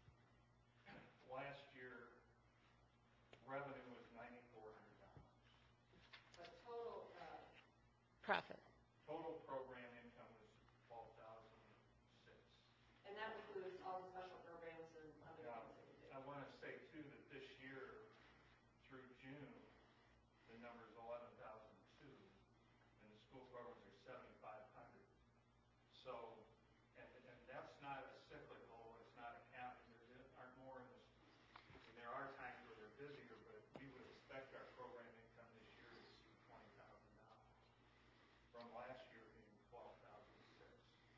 Speaker 3: last year, revenue was ninety-four hundred dollars.
Speaker 4: But total, uh,
Speaker 6: Profit.
Speaker 3: Total program income was twelve thousand six.
Speaker 4: and that includes all the special programs and other
Speaker 3: Now,
Speaker 4: things that we do.
Speaker 3: I want to say too that this year, through June, the number is eleven thousand two, and the school programs are seventy-five hundred. So, and, and that's not a cyclical, it's not a count, there aren't more in this, and there are times where they're busier, but we would expect our program income this year to exceed twenty thousand dollars from last year being twelve thousand six.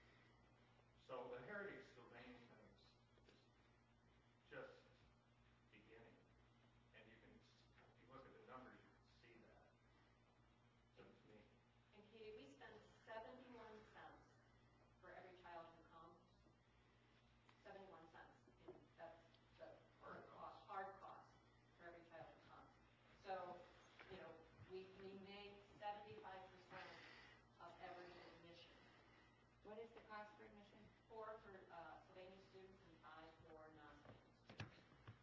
Speaker 3: So the Heritage Sylvania thing is, is just beginning, and you can, if you look at the numbers, you can see that. So to me,
Speaker 4: And Katie, we spend seventy-one cents for every child who comes. seventy-one cents, and that's the hard cost, hard cost for every child who comes. So, you know, we, we make seventy-five percent of every admission.
Speaker 1: What is the cost for admission?
Speaker 4: Four for, uh, Sylvania students and five for non-Sylvania students.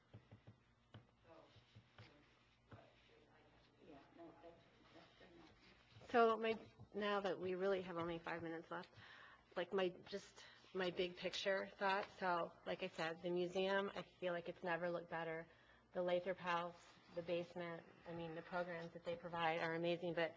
Speaker 4: So, you know, what should I have to do?
Speaker 1: Yeah, no, that's, that's good enough.
Speaker 6: So my, now that we really have only five minutes left, like my, just my big picture thought, so like I said, the museum, I feel like it's never looked better. The Lathrop House, the basement, I mean, the programs that they provide are amazing, but,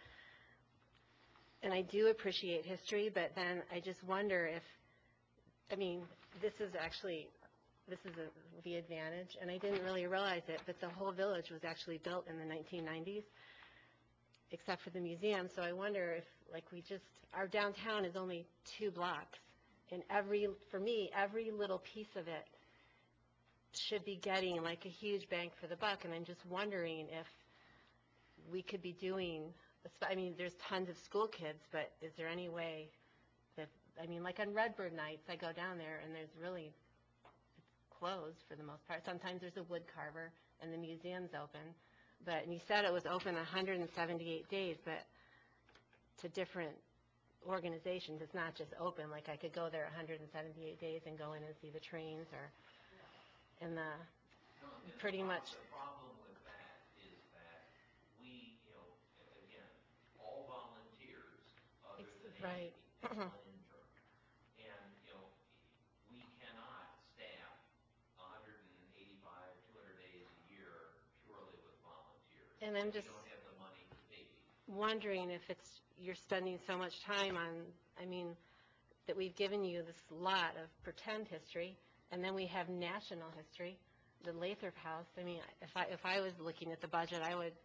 Speaker 6: and I do appreciate history, but then I just wonder if, I mean, this is actually, this is a, the advantage, and I didn't really realize it, but the whole village was actually built in the nineteen nineties. Except for the museum, so I wonder if, like, we just, our downtown is only two blocks, and every, for me, every little piece of it should be getting, like, a huge bang for the buck, and I'm just wondering if we could be doing, I mean, there's tons of school kids, but is there any way that, I mean, like on Redbird nights, I go down there, and there's really, it's closed for the most part. Sometimes there's a wood carver, and the museum's open. But, and you said it was open one hundred seventy-eight days, but to different organizations, it's not just open, like I could go there one hundred seventy-eight days and go in and see the trains or, in the,
Speaker 2: No, and
Speaker 6: pretty
Speaker 2: the pro-
Speaker 6: much.
Speaker 2: The problem with that is that we, you know, again, all volunteers other
Speaker 6: Ex-
Speaker 2: than
Speaker 6: right.
Speaker 2: Andy, and one intern. And, you know, we cannot staff one hundred eighty-five, two hundred days a year purely with volunteers.
Speaker 6: And I'm
Speaker 2: We
Speaker 6: just
Speaker 2: don't have the money to pay people.
Speaker 6: wondering if it's, you're spending so much time on, I mean, that we've given you this lot of pretend history, and then we have national history, the Lathrop House. I mean, if I, if I was looking at the budget, I would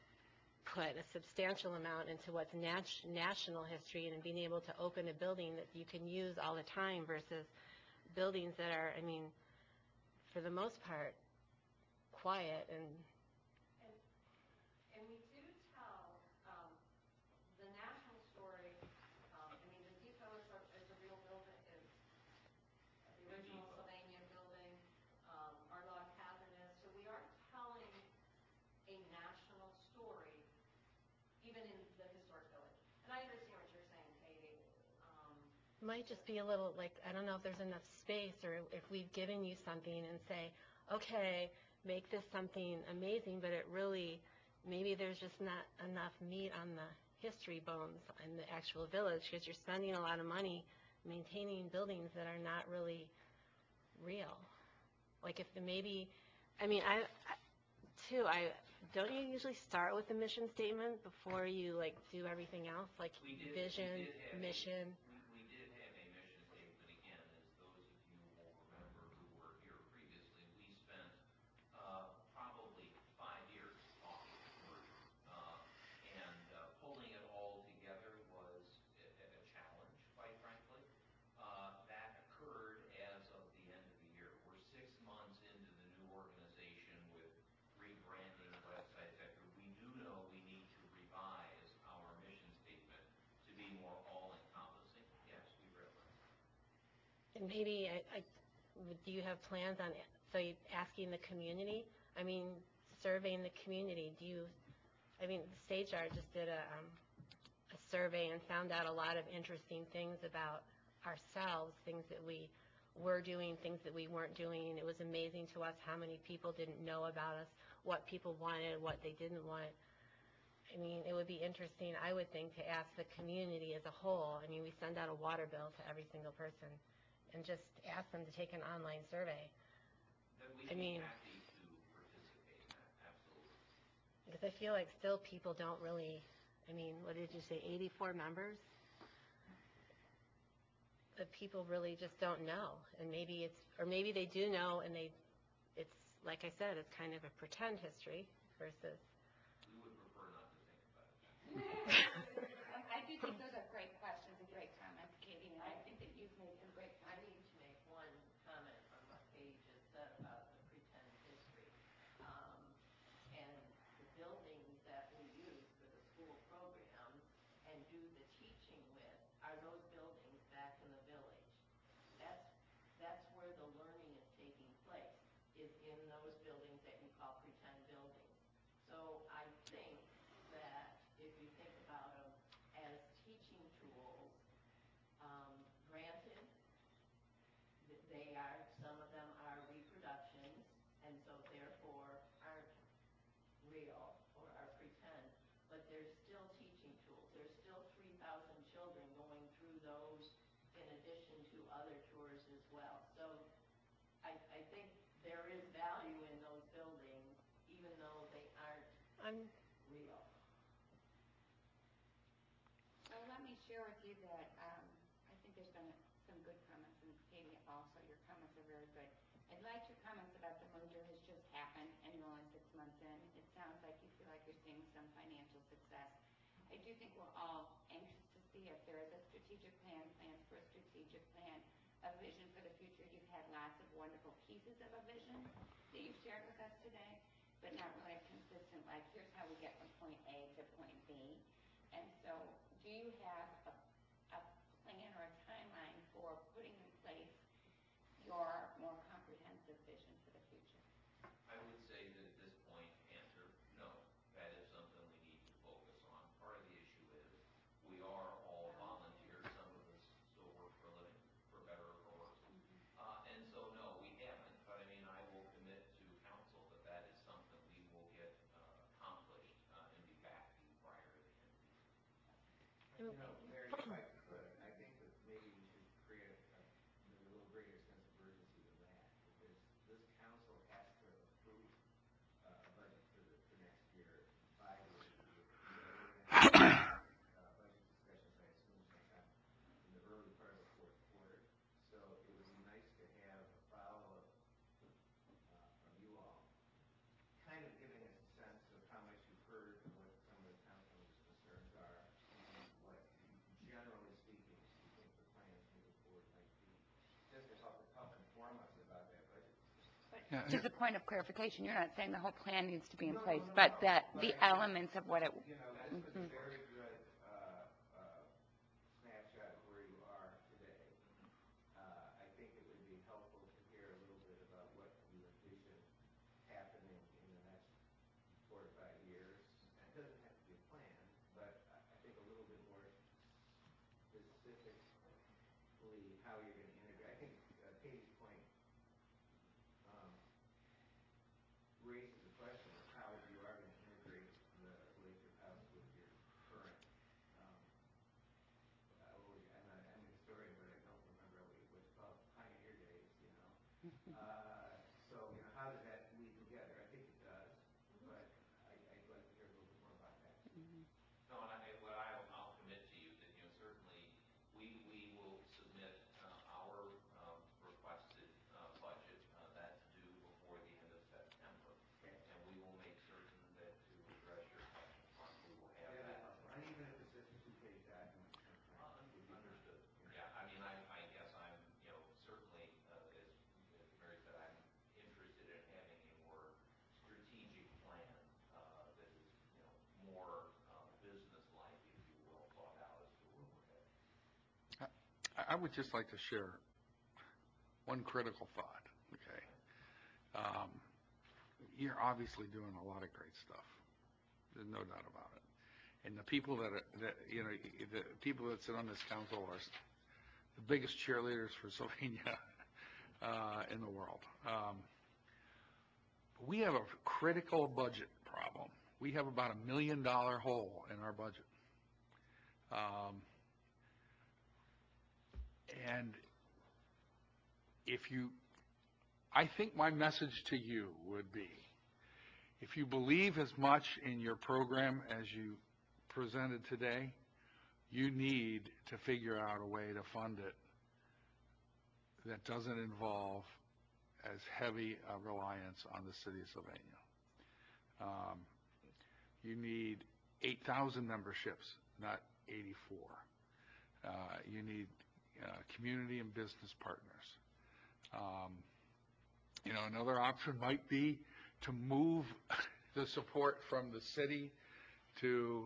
Speaker 6: put a substantial amount into what's nat- national history and being able to open a building that you can use all the time versus buildings that are, I mean, for the most part, quiet and
Speaker 4: And, and we do tell, um, the national story, um, I mean, the depot is a, is a real building, is the original
Speaker 2: Depot.
Speaker 4: Sylvania building, um, our log cabin is, so we are telling a national story, even in the historic village. And I understand what you're saying, Katie, um,
Speaker 6: might just be a little, like, I don't know if there's enough space or if we've given you something and say, okay, make this something amazing, but it really, maybe there's just not enough meat on the history bones in the actual village because you're spending a lot of money maintaining buildings that are not really real. Like if the maybe, I mean, I, I too, I, don't you usually start with the mission statement before you like do everything else, like
Speaker 2: We did,
Speaker 6: vision,
Speaker 2: we did have a-
Speaker 6: mission?
Speaker 2: We, we did have a mission statement again, as those of you will remember who were here previously, we spent, uh, probably five years talking through, uh, and, uh, pulling it all together was a, a challenge, quite frankly. Uh, that occurred as of the end of the year. We're six months into the new organization with rebranding, website, et cetera. We do know we need to revise our mission statement to be more all-encompassing. Yes, we realize.
Speaker 6: And maybe, I, I, would- do you have plans on, so you asking the community? I mean, surveying the community, do you, I mean, Sage Art just did a, um, a survey and found out a lot of interesting things about ourselves, things that we were doing, things that we weren't doing. It was amazing to us how many people didn't know about us, what people wanted, what they didn't want. I mean, it would be interesting, I would think, to ask the community as a whole. I mean, we send out a water bill to every single person and just ask them to take an online survey.
Speaker 2: That we'd
Speaker 6: I
Speaker 2: be
Speaker 6: mean-
Speaker 2: happy to participate in that, absolutely.
Speaker 6: Because I feel like still people don't really, I mean, what did you say, eighty-four members? The people really just don't know. And maybe it's, or maybe they do know and they, it's, like I said, it's kind of a pretend history versus.
Speaker 2: We would prefer not to think about it.
Speaker 1: I do think those are great questions and great comments, Katie, and I think that you've made some great
Speaker 7: I
Speaker 1: comments.
Speaker 7: need to make one comment on what Paige has said about the pretend history. Um, and the buildings that we use for the school programs and do the teaching with are those buildings back in the village. That's, that's where the learning is taking place, is in those buildings that you call pretend buildings. So I think that if you think about them as teaching tools, um, granted, th- they are, some of them are reproductions, and so therefore aren't real or are pretend, but they're still teaching tools. There's still three thousand children going through those in addition to other tours as well. So I, I think there is value in those buildings, even though they aren't
Speaker 6: I'm,
Speaker 7: real.
Speaker 1: So let me share with you that um, I think there's been some good comments, and Katie, also your comments are very good. I liked your comments about the merger has just happened and you're only six months in. It sounds like you feel like you're seeing some financial success. I do think we're all anxious to see if there is a strategic plan, plans for a strategic plan, a vision for the future. You've had lots of wonderful pieces of a vision that you've shared with us today, but not really a consistent, like, here's how we get from point A to point B. And so do you have a, a plan or a timeline for putting in place your more comprehensive vision for the future?
Speaker 2: I would say that at this point, answer, no. That is something we need to focus on. Part of the issue is we are all volunteers. Some of us still work for a living, for better or for worse. Uh, and so, no, we haven't. But I mean, I will commit to council that that is something we will get uh, accomplished uh, and be back to you prior to the end of the year.
Speaker 5: You know, Mary, if I could, I think that maybe we should create a, a little greater sense of urgency than that, because this council has to approve uh, a budget for the, for next year by the end of the year. You know, we're gonna have uh, budget discussions, I assume, sometime in the early part of the fourth
Speaker 8: Yeah,
Speaker 1: Just a point of clarification, you're not saying the whole plan needs to be in place, but that the elements of what it,
Speaker 5: You know, this was
Speaker 1: Mhm.
Speaker 5: a very good, uh, uh, snapshot of where you are today. Uh, I think it would be helpful to hear a little bit about what you envision happening in the next four to five years. It doesn't have to be a plan, but I, I think a little bit more specifically how you're gonna integrate. I think uh, Katie's point, um, raises the question of how you are gonna integrate the Laker House with your current, um, uh, what was- I'm, a, I'm a historian, but I don't remember what it was called, pioneer days, you know? Uh, so, you know, how does that weave together? I think it does, but I, I'd like to hear a little bit more about that.
Speaker 2: No, and I, what I'll, I'll commit to you, that, you know, certainly, we, we will submit, uh, our, um, requested, uh, budget, uh, that's due before the end of September.
Speaker 5: Okay.
Speaker 2: And we will make certain that, to address your question, Mark, we will have
Speaker 5: Yeah,
Speaker 2: that.
Speaker 5: that's helpful. And even if it's just a two-page document,
Speaker 2: Uh,
Speaker 5: sometimes would be fine.
Speaker 2: Understood. Yeah, I mean, I, I guess I'm, you know, certainly, uh, as, as Mary said, I'm interested in having a more strategic plan, uh, that is, you know, more, uh, business-like, if you will, thought out as to where we're headed.
Speaker 8: I I would just like to share one critical thought, okay? Um, You're obviously doing a lot of great stuff. There's no doubt about it. And the people that, are, that you know, the people that sit on this council are s- the biggest cheerleaders for Sylvania uh, in the world. Um, we have a critical budget problem. We have about a million dollar hole in our budget. Um, and if you, I think my message to you would be, if you believe as much in your program as you presented today, you need to figure out a way to fund it that doesn't involve as heavy a reliance on the city of Sylvania. Um, you need eight thousand memberships, not eighty-four. Uh, you need uh, community and business partners. Um, you know, another option might be to move the support from the city to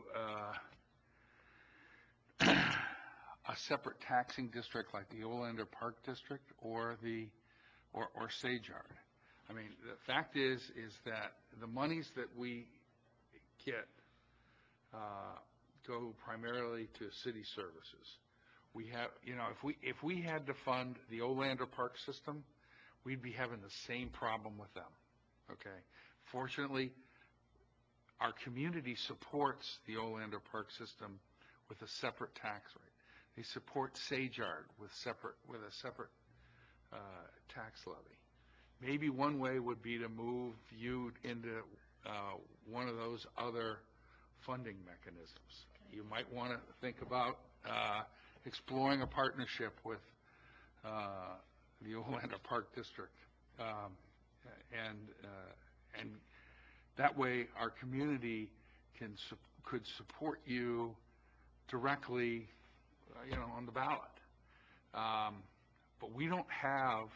Speaker 8: uh, a separate taxing district like the Olander Park District or the or, or Sage Yard. I mean, the fact is is that the monies that we get uh, go primarily to city services. We have, you know, if we if we had to fund the Olander Park system, we'd be having the same problem with them. Okay. Fortunately, our community supports the Olander Park system with a separate tax rate. They support Sage Yard with separate with a separate uh, tax levy. Maybe one way would be to move you into uh, one of those other funding mechanisms. You might want to think about uh, exploring a partnership with uh, the Olander Park District, um, and uh, and that way our community can su- could support you directly, uh, you know, on the ballot. Um, but we don't have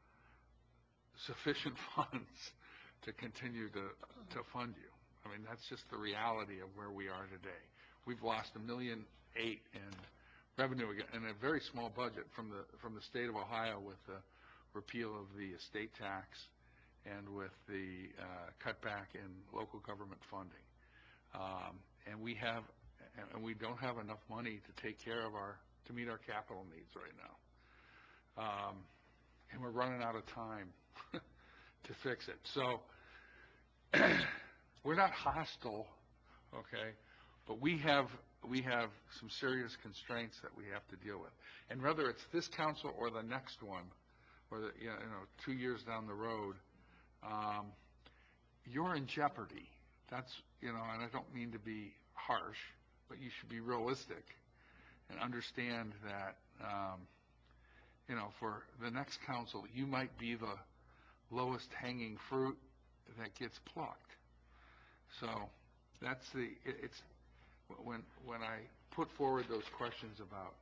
Speaker 8: sufficient funds to continue to to fund you. I mean, that's just the reality of where we are today. We've lost a million eight in revenue again, and a very small budget from the from the state of Ohio with the repeal of the estate tax and with the uh, cutback in local government funding. Um, and we have, and we don't have enough money to take care of our, to meet our capital needs right now. Um, and we're running out of time to fix it. So we're not hostile, okay, but we have we have some serious constraints that we have to deal with. And whether it's this council or the next one, or the, you know, two years down the road, um, you're in jeopardy. That's, you know, and I don't mean to be harsh, but you should be realistic and understand that, um, you know, for the next council, you might be the lowest hanging fruit that gets plucked. So that's the, it, it's, when, when I put forward those questions about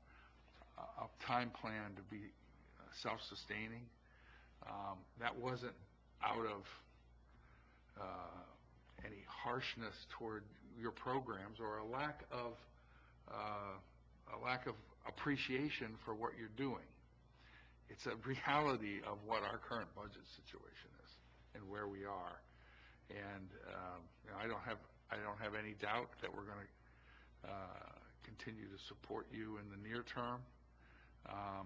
Speaker 8: a, a time plan to be self-sustaining, um, that wasn't out of uh, any harshness toward your programs or a lack of uh, a lack of appreciation for what you're doing. It's a reality of what our current budget situation is and where we are. And um, you know, I don't have I don't have any doubt that we're going to uh, continue to support you in the near term. Um,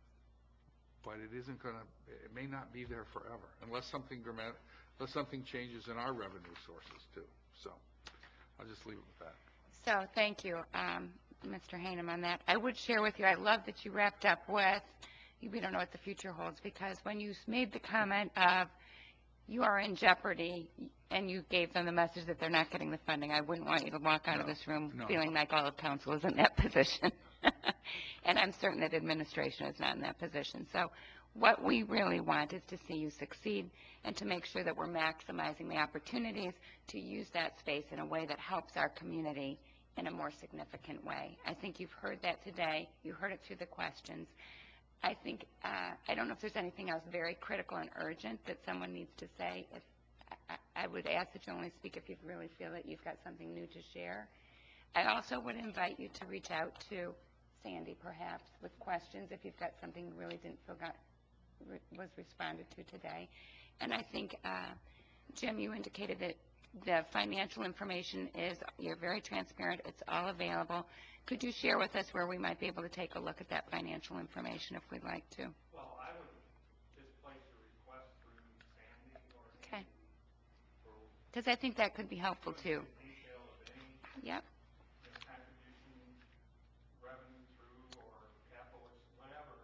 Speaker 8: but it isn't going to. It may not be there forever unless something dramatic, unless something changes in our revenue sources too. So I'll just leave it with that.
Speaker 1: So thank you, um, Mister Hanem, on that. I would share with you, I love that you wrapped up with, we don't know what the future holds, because when you made the comment of you are in jeopardy and you gave them the message that they're not getting the funding, I wouldn't want you to walk out of
Speaker 8: No,
Speaker 1: this room
Speaker 8: no.
Speaker 1: feeling like all of council is in that position. And I'm certain that administration is not in that position. So what we really want is to see you succeed and to make sure that we're maximizing the opportunities to use that space in a way that helps our community in a more significant way. I think you've heard that today. You heard it through the questions. I think, uh, I don't know if there's anything else very critical and urgent that someone needs to say. If, I, I would ask that you only speak if you really feel that you've got something new to share. I also would invite you to reach out to Sandy, perhaps, with questions if you've got something you really didn't feel got, re, was responded to today. And I think, uh, Jim, you indicated that the financial information is, you're very transparent, it's all available. Could you share with us where we might be able to take a look at that financial information if we'd like to?
Speaker 3: Well, I would just place a request through Sandy or
Speaker 1: Okay.
Speaker 3: Andy for
Speaker 1: Because I think that could be helpful too.
Speaker 3: detail of any,
Speaker 1: Yep.
Speaker 3: you know, contribution, revenue through or capital, ex- whatever.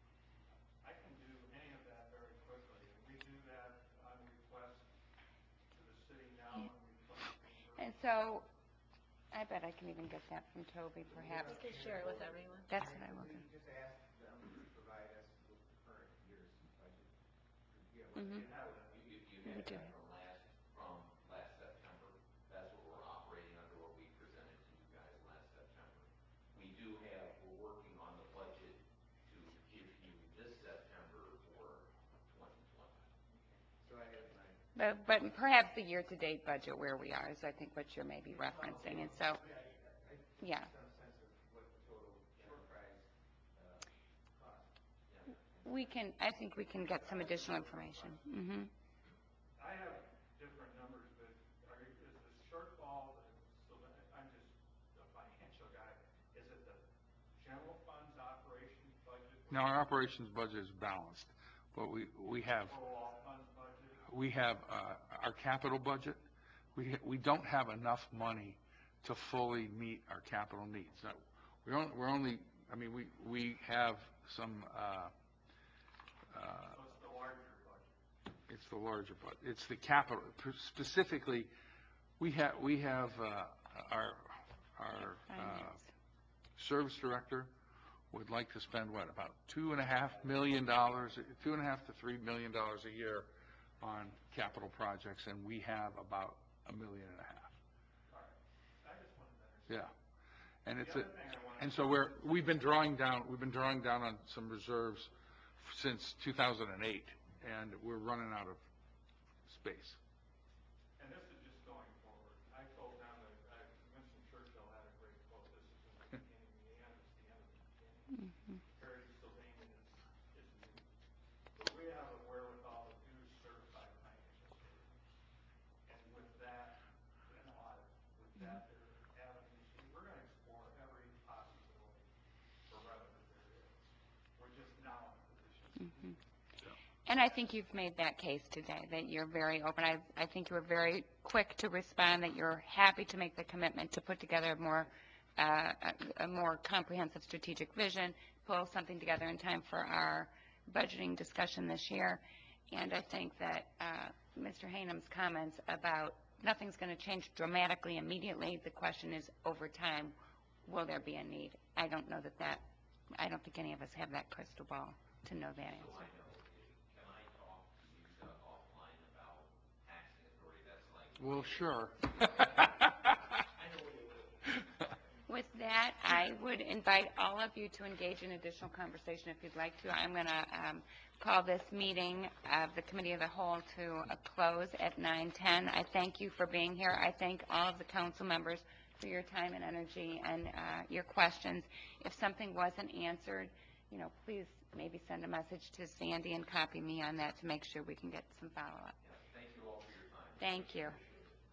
Speaker 3: I can do any of that very quickly, and we do that on request to the city now, and we fund things.
Speaker 1: And so, I bet I can even get that from Toby, perhaps.
Speaker 6: You can share it with everyone.
Speaker 1: That's what I will do.
Speaker 5: We just asked them to provide us with the current year's budget. Yeah,
Speaker 1: Mhm.
Speaker 2: You, you, you
Speaker 1: We
Speaker 2: had
Speaker 1: do.
Speaker 2: that from last, from last September. That's what we're operating under, what we presented to you guys last September. We do have, we're working on the budget to give you this September for twenty twenty.
Speaker 5: So I have my,
Speaker 1: But, but perhaps the year-to-date budget where we are is, I think, what you're maybe referencing. And so, yeah.
Speaker 5: some sense of what the total enterprise, uh, cost.
Speaker 1: We can, I think we can get some additional information. Mm-hmm.
Speaker 3: I have different numbers, but are you, is the shortfall, the, so that, I'm just a financial guy, is it the general fund's operations budget?
Speaker 8: Now, our operations budget is balanced, but we, we have,
Speaker 3: Total all funds budget?
Speaker 8: we have uh, our capital budget. We, we don't have enough money to fully meet our capital needs. Now, we're only, we're only, I mean, we, we have some, uh, uh,
Speaker 3: So it's the larger budget?
Speaker 8: it's the larger budget. It's the capital, specifically, we have, we have uh, our, our uh,
Speaker 1: Finance.
Speaker 8: service director would like to spend, what, about two and a half million dollars, two and a half to three million dollars a year on capital projects, and we have about a million and a half.
Speaker 3: All right. I just wanted to understand.
Speaker 8: Yeah. And it's
Speaker 3: The
Speaker 8: a,
Speaker 3: other thing I wanted
Speaker 8: and so we're, we've been drawing down, we've been drawing down on some reserves since two thousand eight, and we're running out of space.
Speaker 3: And this is just going forward. I told them that, I, Winston Churchill had a great quote, this isn't the beginning of the end, it's the end of the beginning. Perry Sylvanian is, is new. But we have a wherewithal to do certified financial statements. And with that, an audit, with that, there are avenues, we're gonna explore every possibility for revenue there is. We're just now in a position to do that.
Speaker 1: And I think you've made that case today, that you're very open. I, I think you were very quick to respond, that you're happy to make the commitment to put together a more, uh, a, a more comprehensive strategic vision, pull something together in time for our budgeting discussion this year. And I think that uh, Mister Hanem's comments about nothing's going to change dramatically immediately. The question is, over time, will there be a need? I don't know that that, I don't think any of us have that crystal ball to know that
Speaker 2: So I
Speaker 1: answer.
Speaker 2: know, can I talk to you, Doug, offline about taxing authority? That's like.
Speaker 8: Well, sure.
Speaker 2: I know what you will.
Speaker 1: With that, that, I would invite all of you to engage in additional conversation if you'd like to. I'm going to um, call this meeting of the Committee of the Whole to a close at nine ten. I thank you for being here. I thank all of the council members for your time and energy and uh, your questions. If something wasn't answered, you know, please maybe send a message to Sandy and copy me on that to make sure we can get some follow-up.
Speaker 2: Yeah, thank you all for your time.
Speaker 1: Thank you.